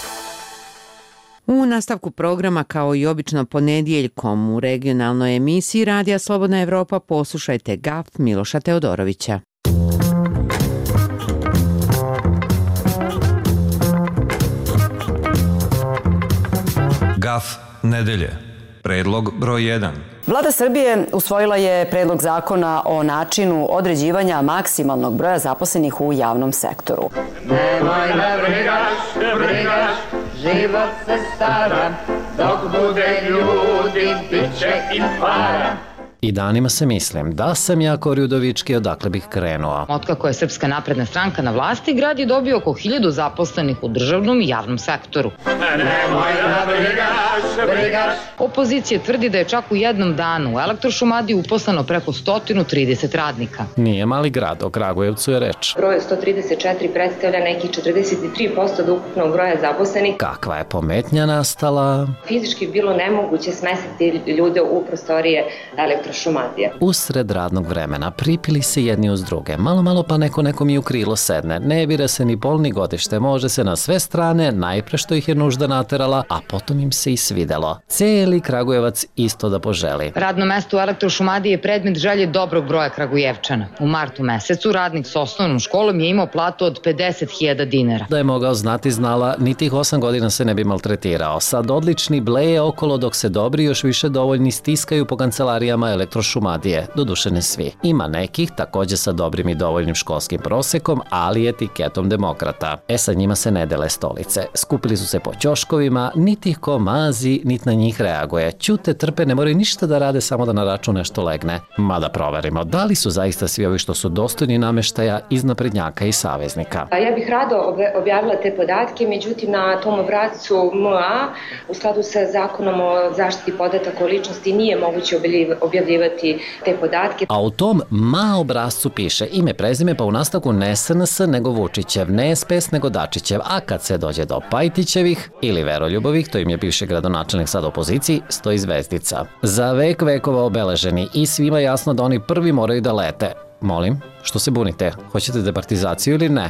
U nastavku programa, kao i obično ponedjeljkom u regionalnoj emisiji Radija Slobodna Evropa, poslušajte GAF Miloša Teodorovića. GAF nedelje. Predlog broj 1. Vlada Srbije usvojila je predlog zakona o načinu određivanja maksimalnog broja zaposlenih u javnom sektoru. Nemoj da brigaš, život se stara, dok bude ljudi, bit će i para. I danima se mislim, da sam ja Kori Udovički, odakle bih krenuo. Otkako je Srpska napredna stranka na vlasti, grad je dobio oko 1000 zaposlenih u državnom i javnom sektoru. Nemoj da brigaš. Opozicija tvrdi da je čak u jednom danu u Elektrošumadiji uposleno preko 130 radnika. Nije mali grad, o Kragujevcu je reč. Broj 134 predstavlja nekih 43% od ukupnog broja zaposlenih. Kakva je pometnja nastala? Fizički bilo nemoguće smestiti ljude u prostorije Elektrošumadije. Usred radnog vremena pripili se jedni uz druge. Malo pa nekom i u krilo sedne. Ne bira se ni pol ni godište, može se na sve strane, najpre što ih je nužda naterala, a potom im se i svidelo. Cijeli Kragujevac isto da poželi. Radno mesto u Elektrošumadiji je predmet želje dobrog broja Kragujevčana. U martu mesecu radnik s osnovnom školom je imao platu od 50.000 dinara. Da je mogao znati znala, ni tih 8 godina se ne bi maltretirao. Sad odlični bleje okolo dok se dobri još više dovoljni stiskaju po kancelarijama Elektrošumadije, doduše ne svi. Ima nekih, također sa dobrim i dovoljnim školskim prosekom, ali etiketom demokrata. Sa njima se ne dele stolice. Skupili su se po ćoškovima, niti ih ko mazi, niti na njih reaguje. Ćute, trpe, ne moraju ništa da rade, samo da na račun nešto legne. Mada proverimo, da li su zaista svi ovi što su dostojni nameštaja iz naprednjaka i saveznika. Ja bih rado objavila te podatke, međutim na tom obrascu MA, u skladu sa zakonom o zaštiti podataka o ličnosti, nije moguće objavljivati te podatke. A u tom MA obrascu piše ime, prezime, pa u nastavku ne SNS nego Vučićev, ne SPS nego Dačićev, a kad se dođe do Pajtićevih ili Veroljubovih, to im je bivši gradonačelnik sad opoziciji, stoji zvezdica. Za vek vekova obeleženi i svima jasno da oni prvi moraju da lete. Molim, što se bunite? Hoćete departizaciju ili ne?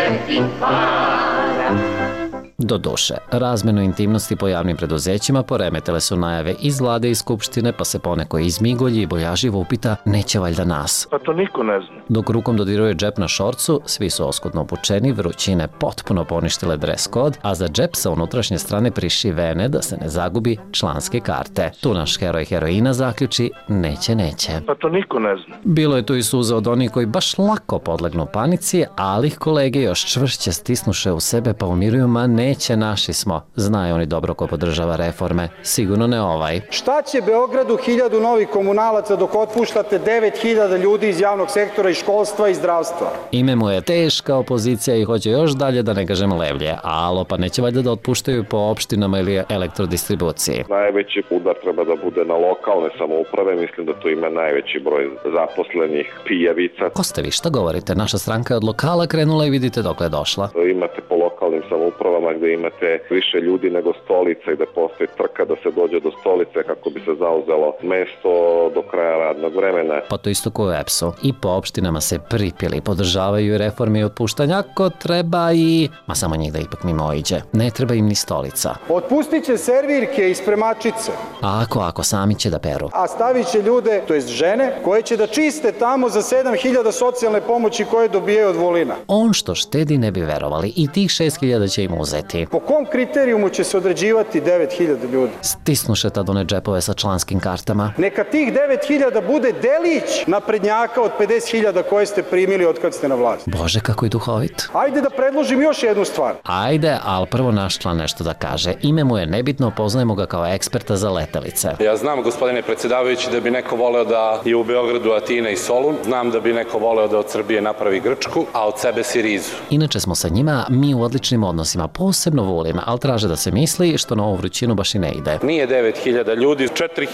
Do duše, razmenu intimnosti po javnim preduzećima poremetile su najave iz vlade i skupštine, pa se poneko izmigolji i bojaživo upita, neće valjda nas. Pa to niko ne zna. Dok rukom dodiruje džep na šorcu, svi su oskudno obučeni, vrućine potpuno poništile dres kod, a za džep sa unutrašnje strane prišivene da se ne zagubi članske karte. Tu naš heroj heroina zaključi, neće. Pa to niko ne zna. Bilo je tu i suza od onih koji baš lako podlegnu panici, ali ih kolege još čvršće stisnuše u sebe pa umiruju, ma neće, naši smo. Znaju oni dobro ko podržava reforme. Sigurno ne ovaj. Šta će Beogradu 1000 novih komunalaca dok otpuštate 9000 ljudi iz javnog sektora i školstva i zdravstva? Ime mu je teška opozicija i hoće još dalje, da ne kažem levlje. Alo, pa neće valjda da otpuštaju po opštinama ili elektrodistribuciji. Najveći udar treba da bude na lokalne samouprave. Mislim da tu ima najveći broj zaposlenih pijavica. Ko ste vi, šta govorite? Naša stranka je od lokala krenula i vidite dokle je došla. Imate po lokalnim samoupravama gde imate više ljudi nego stolica i da postoji trka da se dođe do stolice kako bi se zauzelo mesto do kraja radnog vremena. Pa to isto ko u EPS-u. I po opštinama se pripili, podržavaju reforme i otpuštanja ako treba i... Ma samo njih da ipak mimo iđe. Ne treba im ni stolica. Otpustit će servirke i spremačice. Ako, sami će da peru. A stavit će ljude, to jest žene, koje će da čiste tamo za 7000 socijalne pomoći koje dobijaju od Vulina. On što štedi ne bi verovali i tih 6000 će im uzeti. Po kom kriterijumu će se određivati 9000 ljudi? Stisnuše tad one džepove sa članskim kartama. Neka tih 9000 bude delić naprednjaka od 50.000 koje ste primili od kad ste na vlasti. Bože, kako je duhovit. Ajde da predložim još jednu stvar. Ajde, ali prvo naš član nešto da kaže. Ime mu je nebitno, poznajemo ga kao eksperta za letelice. Ja znam, gospodine predsjedavajući, da bi neko voleo da je u Beogradu Atina i Solun. Znam da bi neko voleo da od Srbije napravi Grčku, a od sebe Sirizu. Inače smo sa njima mi u odličnim odnosima, posebno Vulin, ali traže da se misli što na ovu vrućinu baš i ne ide. Nije 9000 ljudi,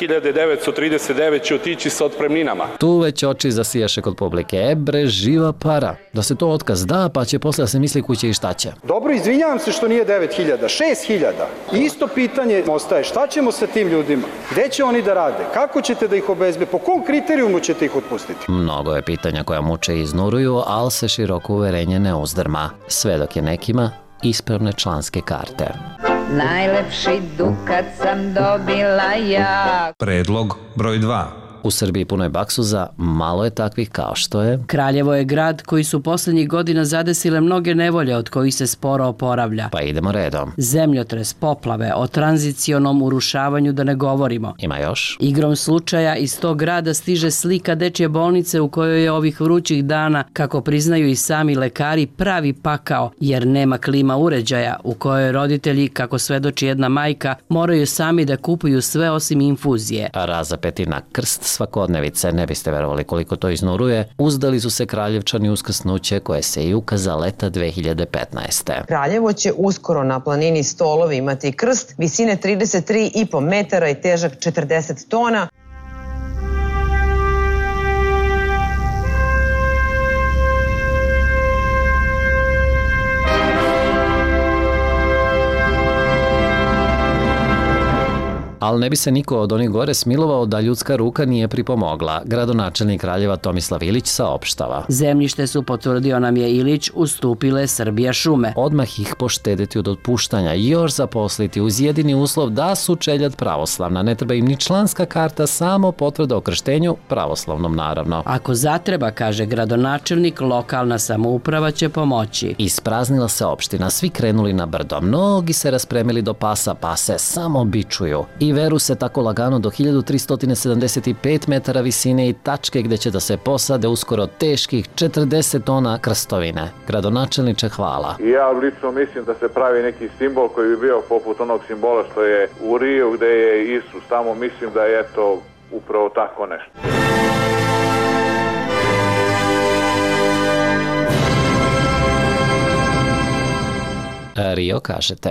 4939 će otići sa otpremninama. Tu već oči zasijaše kod publike. Bre, živa para. Da se to otkaz da, pa će posle da se misli kuće i šta će. Dobro, izvinjavam se što nije 9000, 6000. Isto pitanje ostaje, šta ćemo sa tim ljudima? Gde će oni da rade? Kako ćete da ih obezbe? Po kom kriterijumu ćete ih otpustiti? Mnogo je pitanja koja muče i iznuruju, ali se široko uverenje ne uzdrma. Sve dok je nekima ispravne članske karte. najlepši dukat sam dobila ja. Predlog broj 2. U Srbiji punoj baksuza malo je takvih kao što je Kraljevo je grad koji su poslednjih godina zadesile mnoge nevolje od kojih se sporo oporavlja. Pa idemo redom. Zemljotres, poplave, o tranzicionom urušavanju da ne govorimo. Ima još? Igrom slučaja iz tog grada stiže slika dečje bolnice u kojoj je ovih vrućih dana, kako priznaju i sami lekari, pravi pakao, jer nema klima uređaja, u kojoj roditelji, kako svedoči jedna majka, moraju sami da kupuju sve osim infuzije. A razapeti na krst svakodnevice, ne biste verovali koliko to iznuruje, uzdali su se Kraljevčani uskrsnuće koje se i ukaza leta 2015. Kraljevo će uskoro na planini Stolovi imati krst visine 33,5 metara i težak 40 tona. Ali ne bi se niko od onih gore smilovao da ljudska ruka nije pripomogla. Gradonačelnik Kraljeva Tomislav Ilić saopštava. Zemljište su, potvrdio nam je Ilić, ustupile Srbija šume. Odmah ih poštedeti od otpuštanja i još zaposliti uz jedini uslov da su čeljad pravoslavna. Ne treba im ni članska karta, samo potvrda o krštenju, pravoslavnom naravno. Ako zatreba, kaže gradonačelnik, lokalna samouprava će pomoći. Ispraznila se opština, svi krenuli na brdo. Mnogi se raspremili do pasa, pa se samo bičuju. I veru se tako lagano do 1375 metara visine i tačke gde će da se posade uskoro teških 40 tona krstovine. Gradonačelniče, hvala. Ja lično mislim da se pravi neki simbol koji bi bio poput onog simbola što je u Riju gde je Isus. Tamo mislim da je to upravo tako nešto. Rio, kažete.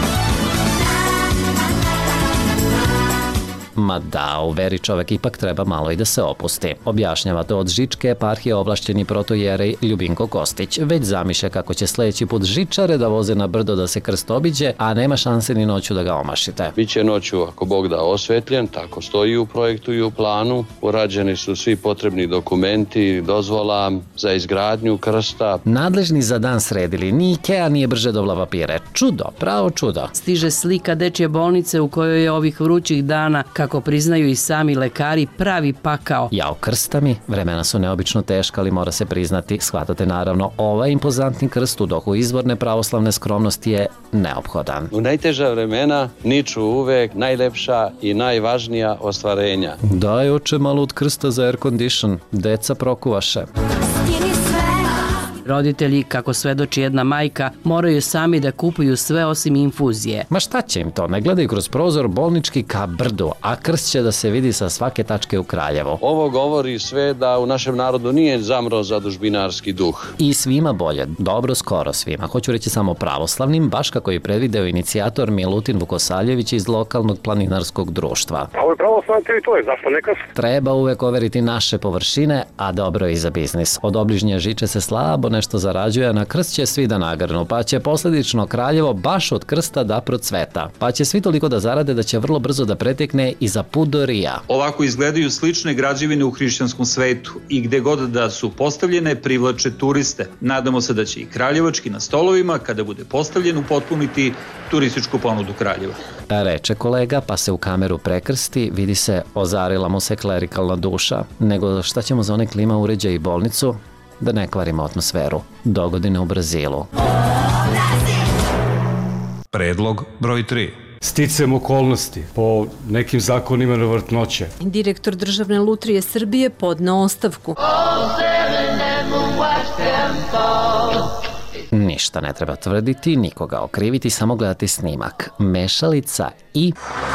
Ma da, u veri čovek ipak treba malo i da se opusti. Objašnjava to od Žičke eparhije ovlašćeni protojerej Ljubinko Kostić. Već zamišlja kako će sledeći put žičare da voze na brdo da se krst obiđe, a nema šanse ni noću da ga omašite. Biće noću, ako Bog da, osvetljen, tako stoji u projektu i u planu. Urađeni su svi potrebni dokumenti, dozvola za izgradnju krsta. Nadležni za dan sredili, ni Ikea nije brže dobla papire. Čudo, pravo čudo. Stiže slika dečje bolnice u kojoj je ovih vrućih dana, kako priznaju i sami lekari, pravi pakao. Jao, krsta mi, vremena su neobično teška, ali mora se priznati, shvatate naravno, ovaj impozantni krst u dohu izvorne pravoslavne skromnosti je neophodan. U najteža vremena niču uvek najlepša i najvažnija ostvarenja. Daj, oče, malo od krsta za air condition, deca prokuvaše. Roditelji, kako svedoči jedna majka, moraju sami da kupuju sve osim infuzije. Ma šta će im to? Ne gledaju kroz prozor bolnički ka brdu, a krst će da se vidi sa svake tačke u Kraljevo. Ovo govori sve da u našem narodu nije zamro zadužbinarski duh. I svima bolje, dobro skoro svima. Hoću reći samo pravoslavnim, baš kako je predvideo inicijator Milutin Vukosaljević iz lokalnog planinarskog društva. Ovo je pravoslavna teritorija, zašto ne krst? Treba uvek overiti naše površine, a dobro je i za biznis. Od obližnje žiče se slabo nešto zarađuje, a na krst će svi da nagrnu, pa će posledično Kraljevo baš od krsta da procveta. Pa će svi toliko da zarade da će vrlo brzo da pretekne i za put do Rija. Ovako izgledaju slične građevine u hrišćanskom svetu i gde god da su postavljene privlače turiste. Nadamo se da će i Kraljevački na stolovima, kada bude postavljen, upotpuniti turističku ponudu Kraljeva. Reče kolega, pa se u kameru prekrsti, vidi se, ozarila mu se klerikalna duša. Nego šta ćemo za one klima uređaje i bolnicu? Da ne kvarimo atmosferu. Dogodine u Brazilu. Predlog broj 3. Sticajem okolnosti, po nekim zakonima na vrtnoće. Direktor Državne lutrije Srbije podneo ostavku. Ništa ne treba tvrditi, nikoga okriviti, samo gledati snimak. Mešalica i...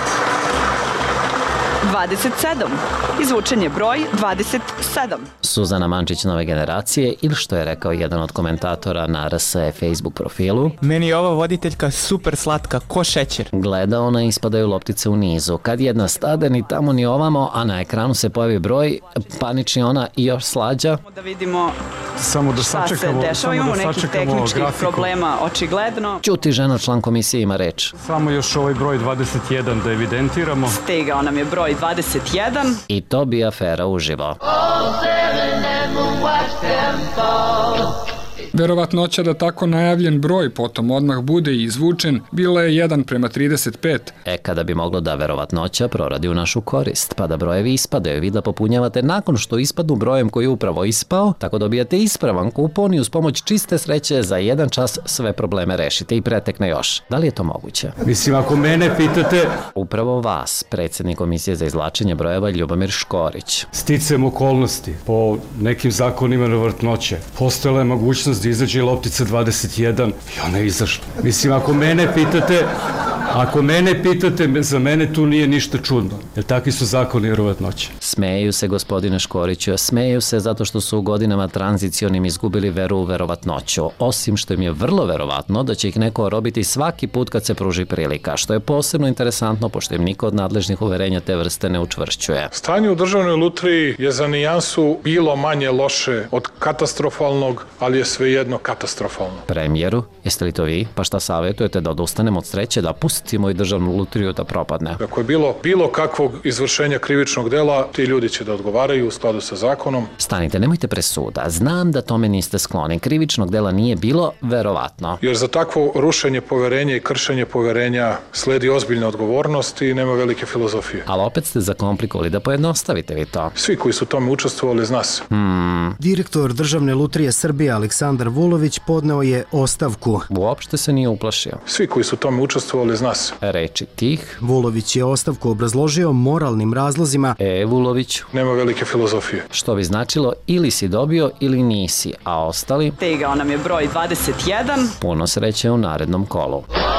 27. Izvučen je broj 27. Suzana Mančić nove generacije ili što je rekao jedan od komentatora na RSE Facebook profilu. Meni je ova voditeljka super slatka, ko šećer. Gleda ona, ispadaju loptice u nizu. Kad jedna stade ni tamo ni ovamo, a na ekranu se pojavi broj, panični ona i još slađa. Da vidimo šta se dešava, imamo nekih tehničkih problema očigledno. Ćuti, žena, član komisije ima reč. Samo još ovaj broj 21 da evidentiramo. Stigao nam je broj 21. I to bi afera uživo. Verovatnoća da tako najavljen broj potom odmah bude izvučen bila je 1:35. Kada bi moglo da verovatnoća proradi u našu korist, pa da brojevi ispadaju, vi da popunjavate nakon što ispadnu brojem koji je upravo ispao, tako dobijate ispravan kupon i uz pomoć čiste sreće za 1 čas sve probleme rešite i pretekne još. Da li je to moguće? Mislim, ako mene pitate... Upravo vas, predsjednik Komisije za izvlačenje brojeva Ljubomir Škorić. Sticam okolnosti, po nekim zakonima verovatnoće, postojala je mogućnost da izađe loptica 21 i ona je izašla. Mislim, ako mene pitate, za mene tu nije ništa čudno, jer takvi su zakoni verovatnoće. Smeju se, gospodine Škoriću, smeju se zato što su u godinama tranzicionim izgubili veru u verovatnoću, osim što im je vrlo verovatno da će ih neko orobiti svaki put kad se pruži prilika, što je posebno interesantno pošto im niko od nadležnih uverenja te vrste ne učvršćuje. Stanje u državnoj lutriji je za nijansu bilo manje loše od katastrofalnog, ali je svejedno katastrofalno. Premijeru, jeste li to vi? Pa šta savjetujete, da odustanemo od sreće, da pustimo i državnu lutriju da propadne? Ako je bilo kakvog izvršenja krivičnog dela, ti ljudi će da odgovaraju u skladu sa zakonom. Stanite, nemojte presuda. Znam da tome niste skloni. Krivičnog dela nije bilo, verovatno. Jer za takvo rušenje poverenja i kršenje poverenja sledi ozbiljna odgovornost i nema velike filozofije. Ali opet ste zakomplikovali, da pojednostavite vi to. Svi koji su tome učestvovali zna se. Direktor Državne lutrije Srbije Aleksandar Vulović podneo je ostavku. Uopšte se nije uplašio. Svi koji su tome učestvovali zna se. Reči tih. Vulović je ostavku obrazložio moralnim razlozima. Vuloviću. Nema velike filozofije. Što bi značilo ili si dobio ili nisi, a ostali... Stigao nam je broj 21. Puno sreće u narednom kolu.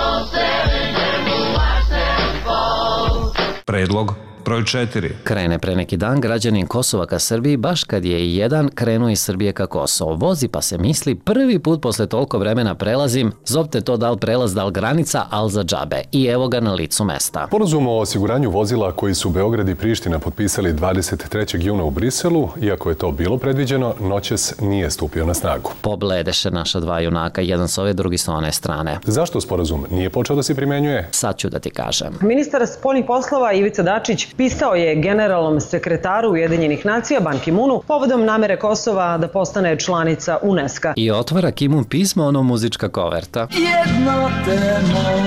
Predlog broj 4. Krene pre neki dan građanin Kosova ka Srbiji, baš kad je jedan krenuo iz Srbije ka Kosovo. Vozi pa se misli, prvi put posle toliko vremena prelazim, zovte to da li prelaz, da li granica, al za džabe. I evo ga na licu mesta. Sporazum o osiguranju vozila koji su Beograd i Priština potpisali 23. juna u Briselu, iako je to bilo predviđeno, noćas nije stupio na snagu. Pobledeše naša dva junaka, jedan s ove, drugi s one strane. Zašto sporazum nije počeo da se primenjuje? Sad ću da ti kažem. Ministar spoljnih poslova Ivica Dačić pisao je generalnom sekretaru Ujedinjenih nacija Ban Ki-moonu povodom namere Kosova da postane članica UNESCO. I otvara Ki-moon pismo, ono muzička koverta. Jedno te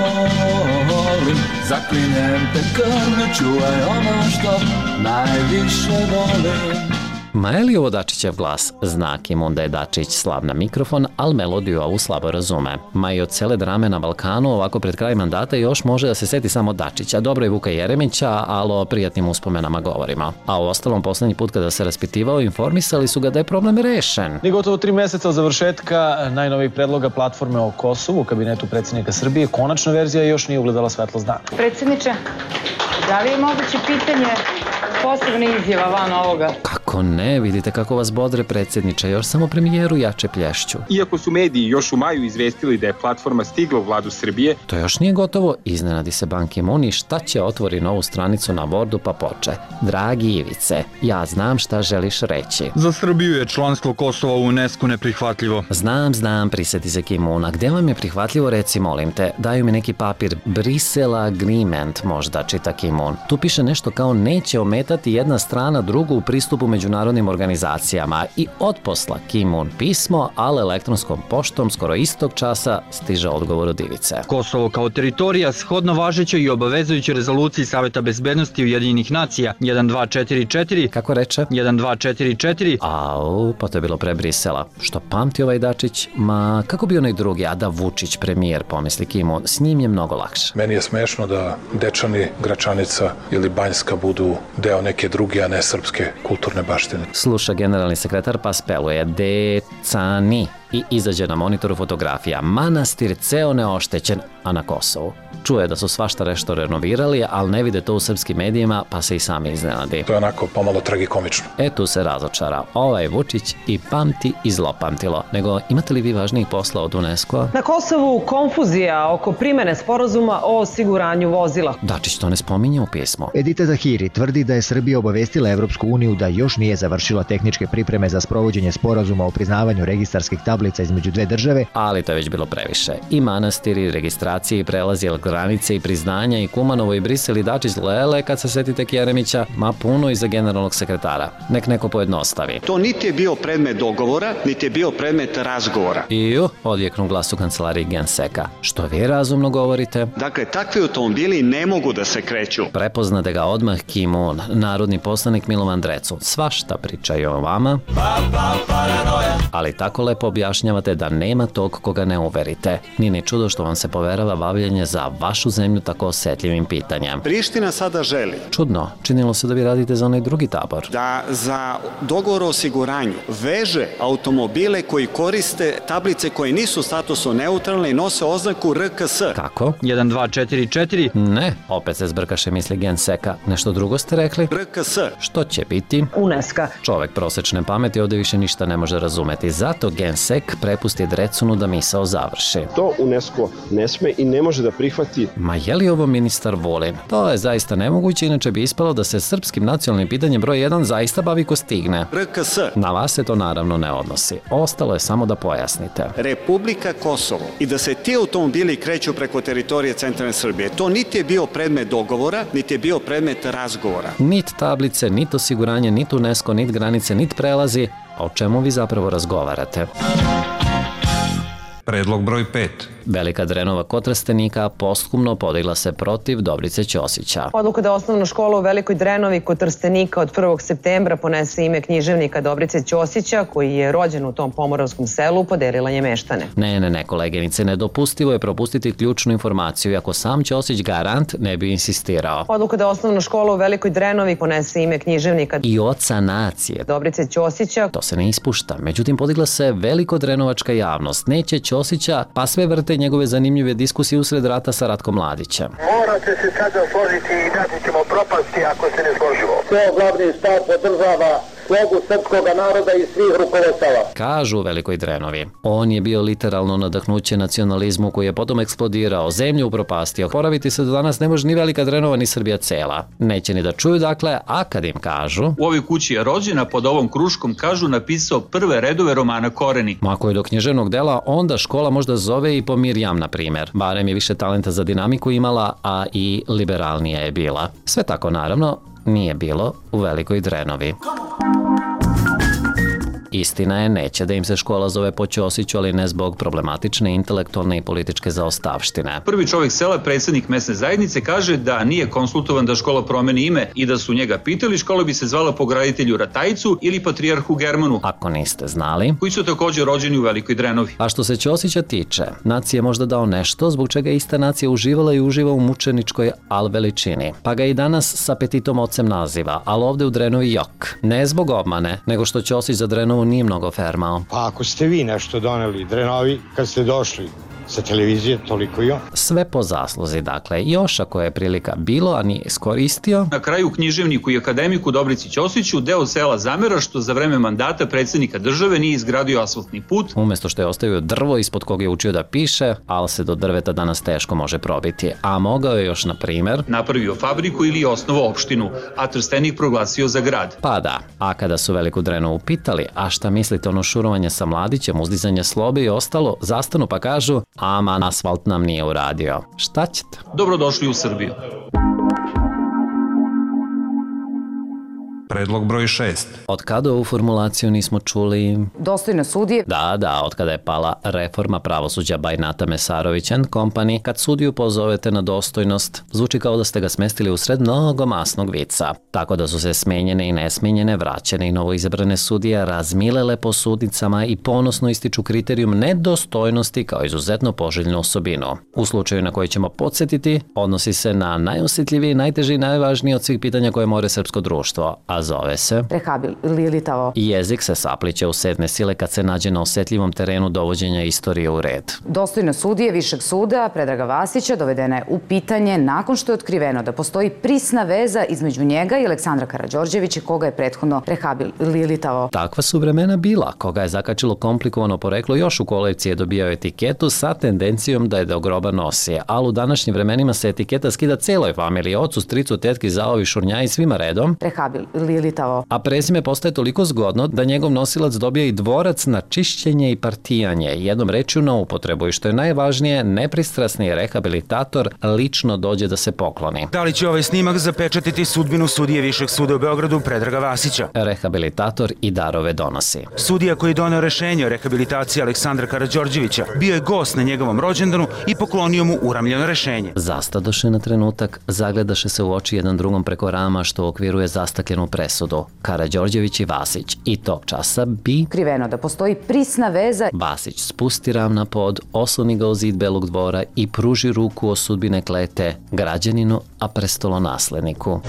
molim, zaklinem te krvne, čuvaj ono što najviše volim. Ma je li ovo Dačićev glas? Zna Ki-moon da je Dačić slab na mikrofon, ali melodiju ovu slabo razume. Ma i od cele drame na Balkanu, ovako pred kraj mandata još može da se seti samo Dačića. Dobro je Vuka Jeremića, ali o prijatnim uspomenama govorimo. A u ostalom, poslednji put kada se raspitivao, informisali su ga da je problem rešen. Ni gotovo 3 meseca od završetka najnovih predloga platforme o Kosovu u kabinetu predsjednika Srbije, konačna verzija još nije ugledala svetlost dana. Predsjedniče, da li je moguće pitanje posebna izjava van ovoga? Kako ne, vidite kako vas bodre predsjedniče, još samo premijeru jače plješću. Iako su mediji još u maju izvestili da je platforma stigla u vladu Srbije, to još nije gotovo, iznenadi se Ban Ki-moon i šta će otvori novu stranicu na Wordu pa poče. Dragi Ivice, ja znam šta želiš reći. Za Srbiju je članstvo Kosova u UNESCO neprihvatljivo. Znam, priseti se Ki-moona. Gde vam je prihvatljivo, reci molim te. Daju mi neki papir, Brussels Agreement možda, čita Ki-moon. Tu piše nešto kao neće ometati jedna strana drugu u pristupu međunarodnim organizacijama i otposla Ki-moon pismo, ali elektronskom poštom skoro istog časa stiže odgovor od Ivice. Kosovo kao teritorija shodno važećoj i obavezujućoj rezoluciji Saveta bezbednosti Ujedinjenih nacija 1244. Kako reče? 1244. Au, pa to je bilo pre Brisela. Što pamti ovaj Dačić? Ma, kako bi onaj drugi, a da Vučić premijer, pomisli Ki-moon, s njim je mnogo lakše. Meni je smešno da Dečani, Gračanica ili Banjska budu deo neke druge, a ne srpske kulturne baštine. Sluša generalni sekretar pa speluje Decani i izađe na monitoru fotografija. Manastir ceo neoštećen, a na Kosovu. Čuje da su svašta nešto renovirali, ali ne vide to u srpskim medijima, pa se i sami iznenadi. To je onako pomalo tragikomično. Tu se razočara. Ovaj Vučić i pamti i zlopamtilo. Nego, imate li vi važnijih posla od UNESCO-a? Na Kosovu konfuzija oko primene sporazuma o osiguranju vozila. Dačić to ne spominje u pismu. Edita Zahiri tvrdi da je Srbija obavestila Evropsku uniju da još nije završila tehničke pripreme za sprovođenje sporazuma o priznavanju registarskih tabela tablica između dve države. Ali to je već bilo previše. I manastiri, registracije i prelazi granice i priznanja i Kumanovo i Brisel i Dačić lele kad se setite Jeremića, ma puno i za generalnog sekretara. Nek neko pojednostavi. To niti je bio predmet dogovora, niti je bio predmet razgovora. Odjeknu glas u kancelariji Genseka. Što vi razumno govorite? Dakle, takvi automobili ne mogu da se kreću. Prepoznate ga odmah Ki-moon, narodni poslanik Milovan Drecu. Svašta pričaju o vama, ali tako lepo objašnjavate da nema tog koga ne uverite. Nije ni čudo što vam se poverava bavljenje za vašu zemlju tako osetljivim pitanjem. Priština sada želi. Čudno, činilo se da vi radite za onaj drugi tabor. Da za dogovor o osiguranju veže automobile koji koriste tablice koje nisu statusno neutralne i nose oznaku RKS. Kako? 1244? Ne, opet se zbrkaše misli Genseka. Nešto drugo ste rekli? RKS. Što će biti? UNESCO. Čovek prosečne pameti ovde više ništa ne može razumeti. Zato Gensek prepusti Drecunu da misao završi. To UNESCO ne sme i ne može da prihvati. Ma je li ovo ministar Vulin? To je zaista nemoguće, inače bi ispalo da se srpskim nacionalnim pitanjem broj 1 zaista bavi ko stigne. RKS. Na vas se to naravno ne odnosi. Ostalo je samo da pojasnite. Republika Kosovo i da se ti automobili kreću preko teritorije centralne Srbije. To niti je bio predmet dogovora, niti je bio predmet razgovora. Nit tablice, nit osiguranje, nit UNESCO, nit granice, nit prelazi. A o čemu vi zapravo razgovarate? Predlog broj 5. Velika Drenova kod Trstenika posthumno podigla se protiv Dobrice Ćosića. Odluka da osnovna škola u Velikoj Drenovi kod Trstenika od 1. septembra ponese ime književnika Dobrice Ćosića, koji je rođen u tom pomoravskom selu, podelila je meštane. Ne, koleginice, nedopustivo je propustiti ključnu informaciju, iako sam Ćosić garant ne bi insistirao. Odluka da osnovna škola u Velikoj Drenovi ponese ime književnika i oca nacije Dobrice Ćosića. To se ne ispušta, međutim podigla se velikodrenovačka javnost. Neće Ćosića, pa sve vrte njegove zanimljive diskusije usred rata sa Ratkom Mladićem. Morate se sada složiti i inače ćemo propasti ako se ne složimo. Sve glavni štab podržava slogu srpskog naroda i svih rukovodstava. Kažu u Velikoj Drenovi. On je bio literalno nadahnuće nacionalizmu koji je potom eksplodirao, zemlju upropastio. Poraviti se do danas ne može ni Velika Drenova ni Srbija cela. Neće ni da čuju, dakle, a kad im kažu... U ovoj kući je rođena, pod ovom kruškom, kažu, napisao prve redove romana Koreni. Ako je do književnog dela, onda škola možda zove i po Mirjam, na primer. Barem je više talenta za dinamiku imala, a i liberalnija je bila. Sve tako, naravno, nije bilo u Velikoj Drenovi. Istina je, neće da im se škola zove po Ćosiću, ali ne zbog problematične intelektualne i političke zaostavštine. Prvi čovjek sela, predsjednik mesne zajednice, kaže da nije konsultovan da škola promeni ime i da su njega pitali, škola bi se zvala po graditelju Ratajcu ili patrijarhu Germanu. Ako niste znali. Koji su također rođeni u Velikoj Drenovi. A što se Ćosića tiče, nacija je možda dao nešto zbog čega ista nacija uživala i uživa u mučeničkoj veličini. Pa ga i danas sa Petitom ocem naziva, ali ovde u Drenovi jok. Ne zbog obmane, nego što Ćosić za Drenovu nije mnogo fermao. Pa ako ste vi nešto doneli Drenovi, kad ste došli sa televizije, toliko i on. Sve po zasluzi, dakle, još ako je prilika bilo, a nije iskoristio. Na kraju književniku i akademiku Dobrici Ćosiću deo sela zamera što za vreme mandata predsjednika države nije izgradio asfaltni put. Umesto što je ostavio drvo ispod koga je učio da piše, ali se do drveta danas teško može probiti. A mogao je još, na primer, napravio fabriku ili osnovao opštinu, a Trstenik proglasio za grad. Pa da, a kada su Veliku Drenovu pitali, a šta mislite ono šurovanje sa Mladićem, uzdizanje slobe i ostalo, zastanu pa kažu, aman, asfalt nam nije uradio. Šta ćete? Dobrodošli u Srbiju. Predlog broj 6. Od kada ovu formulaciju nismo čuli? Dostojno sudije. Da, od kada je pala reforma pravosuđa Bajnata Mesarović and Company, kad sudiju pozovete na dostojnost, zvuči kao da ste ga smestili usred mnogo masnog vica. Tako da su se smenjene i nesmenjene, vraćene i novoizabrane sudije razmilele po sudnicama i ponosno ističu kriterijum nedostojnosti kao izuzetno poželjnu osobinu. U slučaju na koji ćemo podsjetiti, odnosi se na najosjetljiviji, najteži i najvažniji od svih pitanja koje more srpsko društvo, a zove se rehabilitavo. Jezik se sapliće u sedme sile kad se nađe na osjetljivom terenu dovođenja istorije u red. Dostojno sudije Višeg suda Predraga Vasića dovedena je u pitanje nakon što je otkriveno da postoji prisna veza između njega i Aleksandra Karađorđevića, koga je prethodno rehabilitavo. Takva su vremena bila. Koga je zakačilo komplikovano poreklo, još u kolekciji je dobijao etiketu sa tendencijom da je do groba nosi, ali u današnjim vremenima se etiketa skida celoj familiji, ocu, stricu, tetki, zaovi, šurnjaji, svima redom. lilitavo. A prezime postaje toliko zgodno da njegov nosilac dobije i dvorac na čišćenje i partijanje. Jednom rečju na upotrebu i što je najvažnije, nepristrasni rehabilitator lično dođe da se pokloni. Da li će ovaj snimak zapečatiti sudbinu sudije Višeg suda u Beogradu Predraga Vasića? Rehabilitator i darove donosi. Sudija koji je doneo rešenje o rehabilitaciji Aleksandra Karađorđevića bio je gost na njegovom rođendanu i poklonio mu uramljeno rešenje. Zastadoše na trenutak, zagledaše se u oči jedan drugom preko rama što okviruje zastakljenu presudu. Karađorđević i Vasić. I tog časa bi... Otkriveno da postoji prisna veza. Vasić spusti ram na pod, osloni ga o zid Belog dvora i pruži ruku o sudbine klete građaninu, a prestolonasledniku.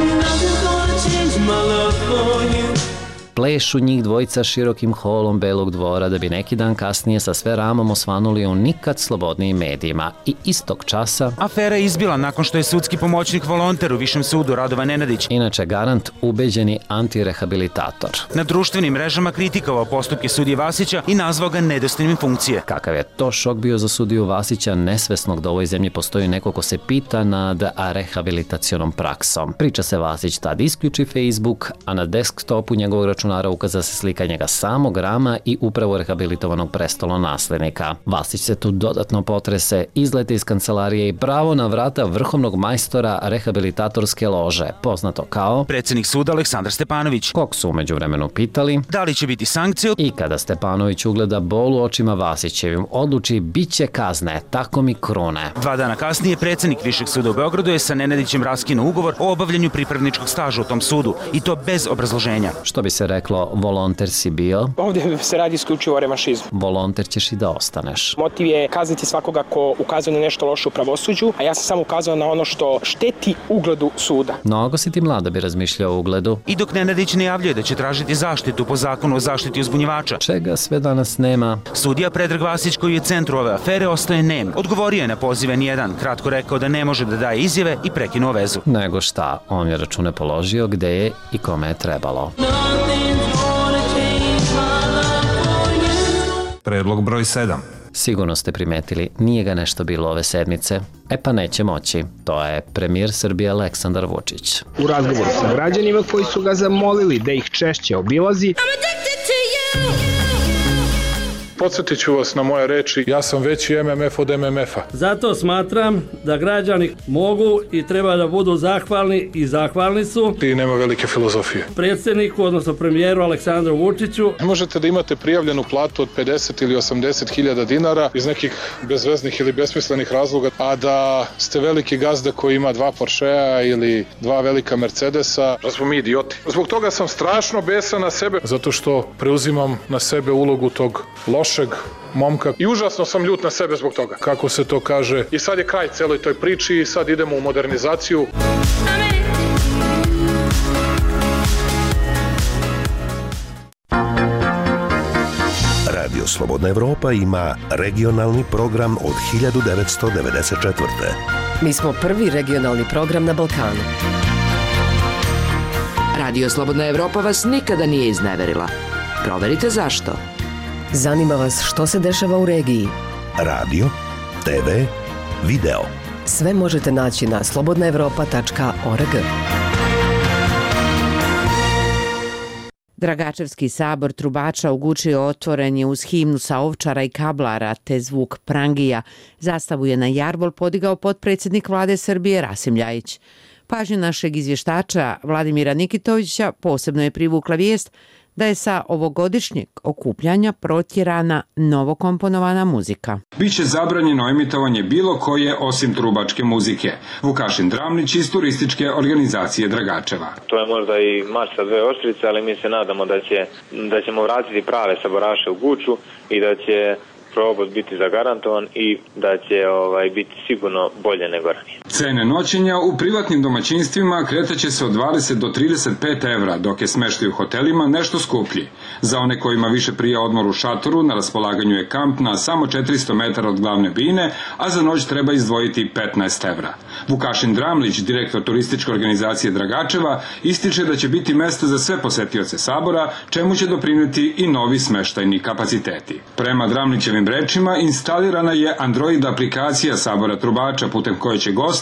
Plešu njih dvojica širokim holom Belog dvora da bi neki dan kasnije sa sve ramom osvanuli u nikad slobodnijim medijima. I istog časa... Afera je izbila nakon što je sudski pomoćnik volonter u Višem sudu Radovan Nenadić. Inače garant ubeđeni antirehabilitator. Na društvenim mrežama kritikovao postupke sudije Vasića i nazvao ga nedostojnim funkcije. Kakav je to šok bio za sudiju Vasića, nesvesnog da u ovoj zemlji postoji neko ko se pita nad rehabilitacionom praksom. Priča se Vasić tad isključi Facebook, a na desktopu njegovog računara ukaza se slika njega samog rama i upravo rehabilitovanog prestolonaslednika. Vasić se tu dodatno potrese, izlete iz kancelarije i pravo na vrata vrhovnog majstora rehabilitatorske lože, poznato kao predsjednik suda Aleksandar Stepanović. Kog su umeđu vremenu pitali da li će biti sankcije i kada Stepanović ugleda bol u očima Vasićevim, odluči biće kazne, tako mi krune. 2 dana kasnije predsjednik Višeg suda u Beogradu je sa Nenadićem raskinuo ugovor o obavljanju pripravničkog staža u tom sudu i to bez obrazloženja. Što bi se reklo, volonter si bio. Ovdje se radi isključivo o revanšizmu. Volonter ćeš i da ostaneš. Motiv je kazniti svakoga ko ukazuje na nešto loše u pravosuđu, a ja sam samo ukazao na ono što šteti ugledu suda. Mnogo si ti mlada bi razmišljao o ugledu. I dok Nenadić najavljuje da će tražiti zaštitu po zakonu o zaštiti uzbunjivača. Čega sve danas nema. Sudija Predrag Vasić, koji je u centru ove afere, ostaje nem. Odgovorio je na pozive nijedan, kratko rekao da ne može da daje izjave i prekinuo vezu. Nego šta, on je račune položio gde je i kome je trebalo. Predlog broj 7. Sigurno ste primetili, nije ga nešto bilo ove sedmice. E pa neće moći. To je premijer Srbije Aleksandar Vučić. U razgovoru sa građanima koji su ga zamolili da ih češće obilazi, Podsjetit ću vas na moje reči, ja sam veći MMF od MMF-a. Zato smatram da građani mogu i treba da budu zahvalni i zahvalni su. I nema velike filozofije. Predsjedniku, odnosno premijeru Aleksandru Vučiću. Ne možete da imate prijavljenu platu od 50 ili 80 hiljada dinara iz nekih bezveznih ili besmislenih razloga, a da ste veliki gazda koji ima 2 Porschea ili 2 velika Mercedesa. Da smo mi idioti. Zbog toga sam strašno besan na sebe, zato što preuzimam na sebe ulogu tog lošeg momka i užasno sam ljut na sebe zbog toga. Kako se to kaže, i sad je kraj celoj toj priči i sad idemo u modernizaciju. Radio Slobodna Evropa ima regionalni program od 1994. Mi smo prvi regionalni program na Balkanu. Radio Slobodna Evropa vas nikada nije izneverila. Proverite zašto. Zanima vas što se dešava u regiji. Radio, TV, video. Sve možete naći na slobodnaevropa.org. Dragačevski sabor trubača u Guči otvoren je uz himnu sa Ovčara i Kablara te zvuk prangija. Zastavu je na jarbol podigao potpredsjednik vlade Srbije Rasim Ljajić. Pažnju našeg izvještača Vladimira Nikitovića posebno je privukla vijest da je sa ovogodišnjeg okupljanja protjerana novokomponovana muzika. Biće zabranjeno emitovanje bilo koje osim trubačke muzike. Vukašin Dramnić iz turističke organizacije Dragačeva. To je možda i mač sa 2 oštrice, ali mi se nadamo da ćemo vratiti prave saboraše u Guču i da će probod biti zagarantovan i da će biti sigurno bolje nego ranije. Cene noćenja u privatnim domaćinstvima kretaće se od 20 do 35 evra, dok je smeštaj u hotelima nešto skuplji. Za one kojima više prija odmor u šatoru, na raspolaganju je kamp na samo 400 metara od glavne bine, a za noć treba izdvojiti 15 evra. Vukašin Dramlić, direktor turističke organizacije Dragačeva, ističe da će biti mesta za sve posetioce sabora, čemu će doprineti i novi smeštajni kapaciteti. Prema Dramlićevim rečima, instalirana je Android aplikacija sabora trubača putem koje će gosti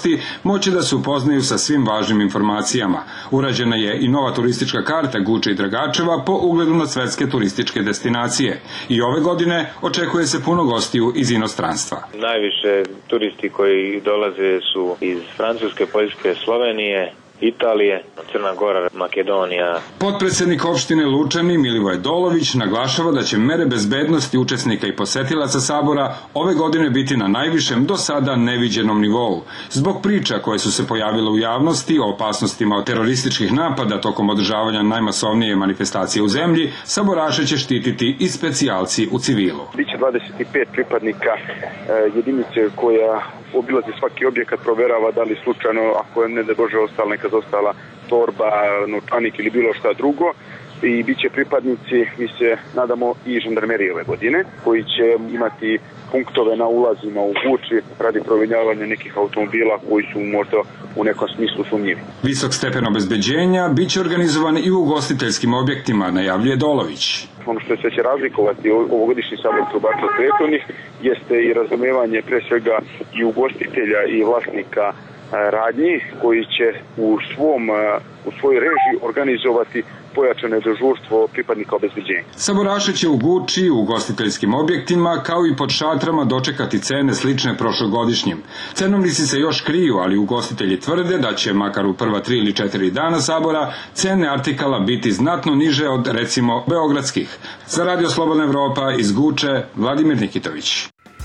gosti moći da se upoznaju sa svim važnim informacijama. Urađena je i nova turistička karta Guče i Dragačeva po ugledu na svetske turističke destinacije. I ove godine očekuje se puno gostiju iz inostranstva. Najviše turisti koji dolaze su iz Francuske, Poljske, Slovenije, Italije, Crna Gora, Makedonija. Potpredsednik opštine Lučani Milivoje Dolović naglašava da će mere bezbednosti učesnika i posetilaca sabora ove godine biti na najvišem do sada neviđenom nivou. Zbog priča koje su se pojavile u javnosti o opasnostima od terorističkih napada tokom održavanja najmasovnije manifestacije u zemlji, saboraše će štititi i specijalci u civilu. Biće 25 pripadnika jedinice koja obilazi svaki objekat, proverava da li slučajno, ako je ne da Bože ostala neka zostala torba, novčanik ili bilo šta drugo, i bit će pripadnici, mi se nadamo, i žandarmerije ove godine, koji će imati punktove na ulazima u Guči radi provinjavanja nekih automobila koji su možda u nekom smislu sumnjivi. Visok stepen obezbeđenja biće organizovan i u ugostiteljskim objektima, najavljuje Dolović. Ono što će se razlikovati ovogodišnji sabor trubača od prethodnih jeste i razumevanje pre svega i ugostitelja i vlasnika radnji koji će u svojoj režiji organizovati pojačane dežurstvo pripadnika obezbeđenja. Saboraše će u Guči, u ugostiteljskim objektima, kao i pod šatrama dočekati cene slične prošlogodišnjim. Cenovnici se još kriju, ali ugostitelji tvrde da će, makar u prva 3 ili 4 dana sabora, cene artikala biti znatno niže od, recimo, beogradskih. Za Radio Slobodna Evropa iz Guče, Vladimir Nikitović.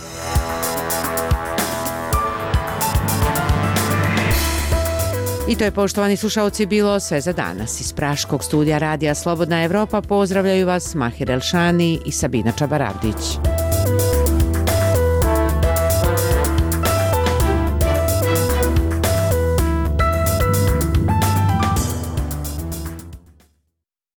I to je, poštovani slušaoci, bilo sve za danas. Iz Praškog studija Radija Slobodna Evropa pozdravljaju vas Mahir Elšani i Sabina Čabaravdić.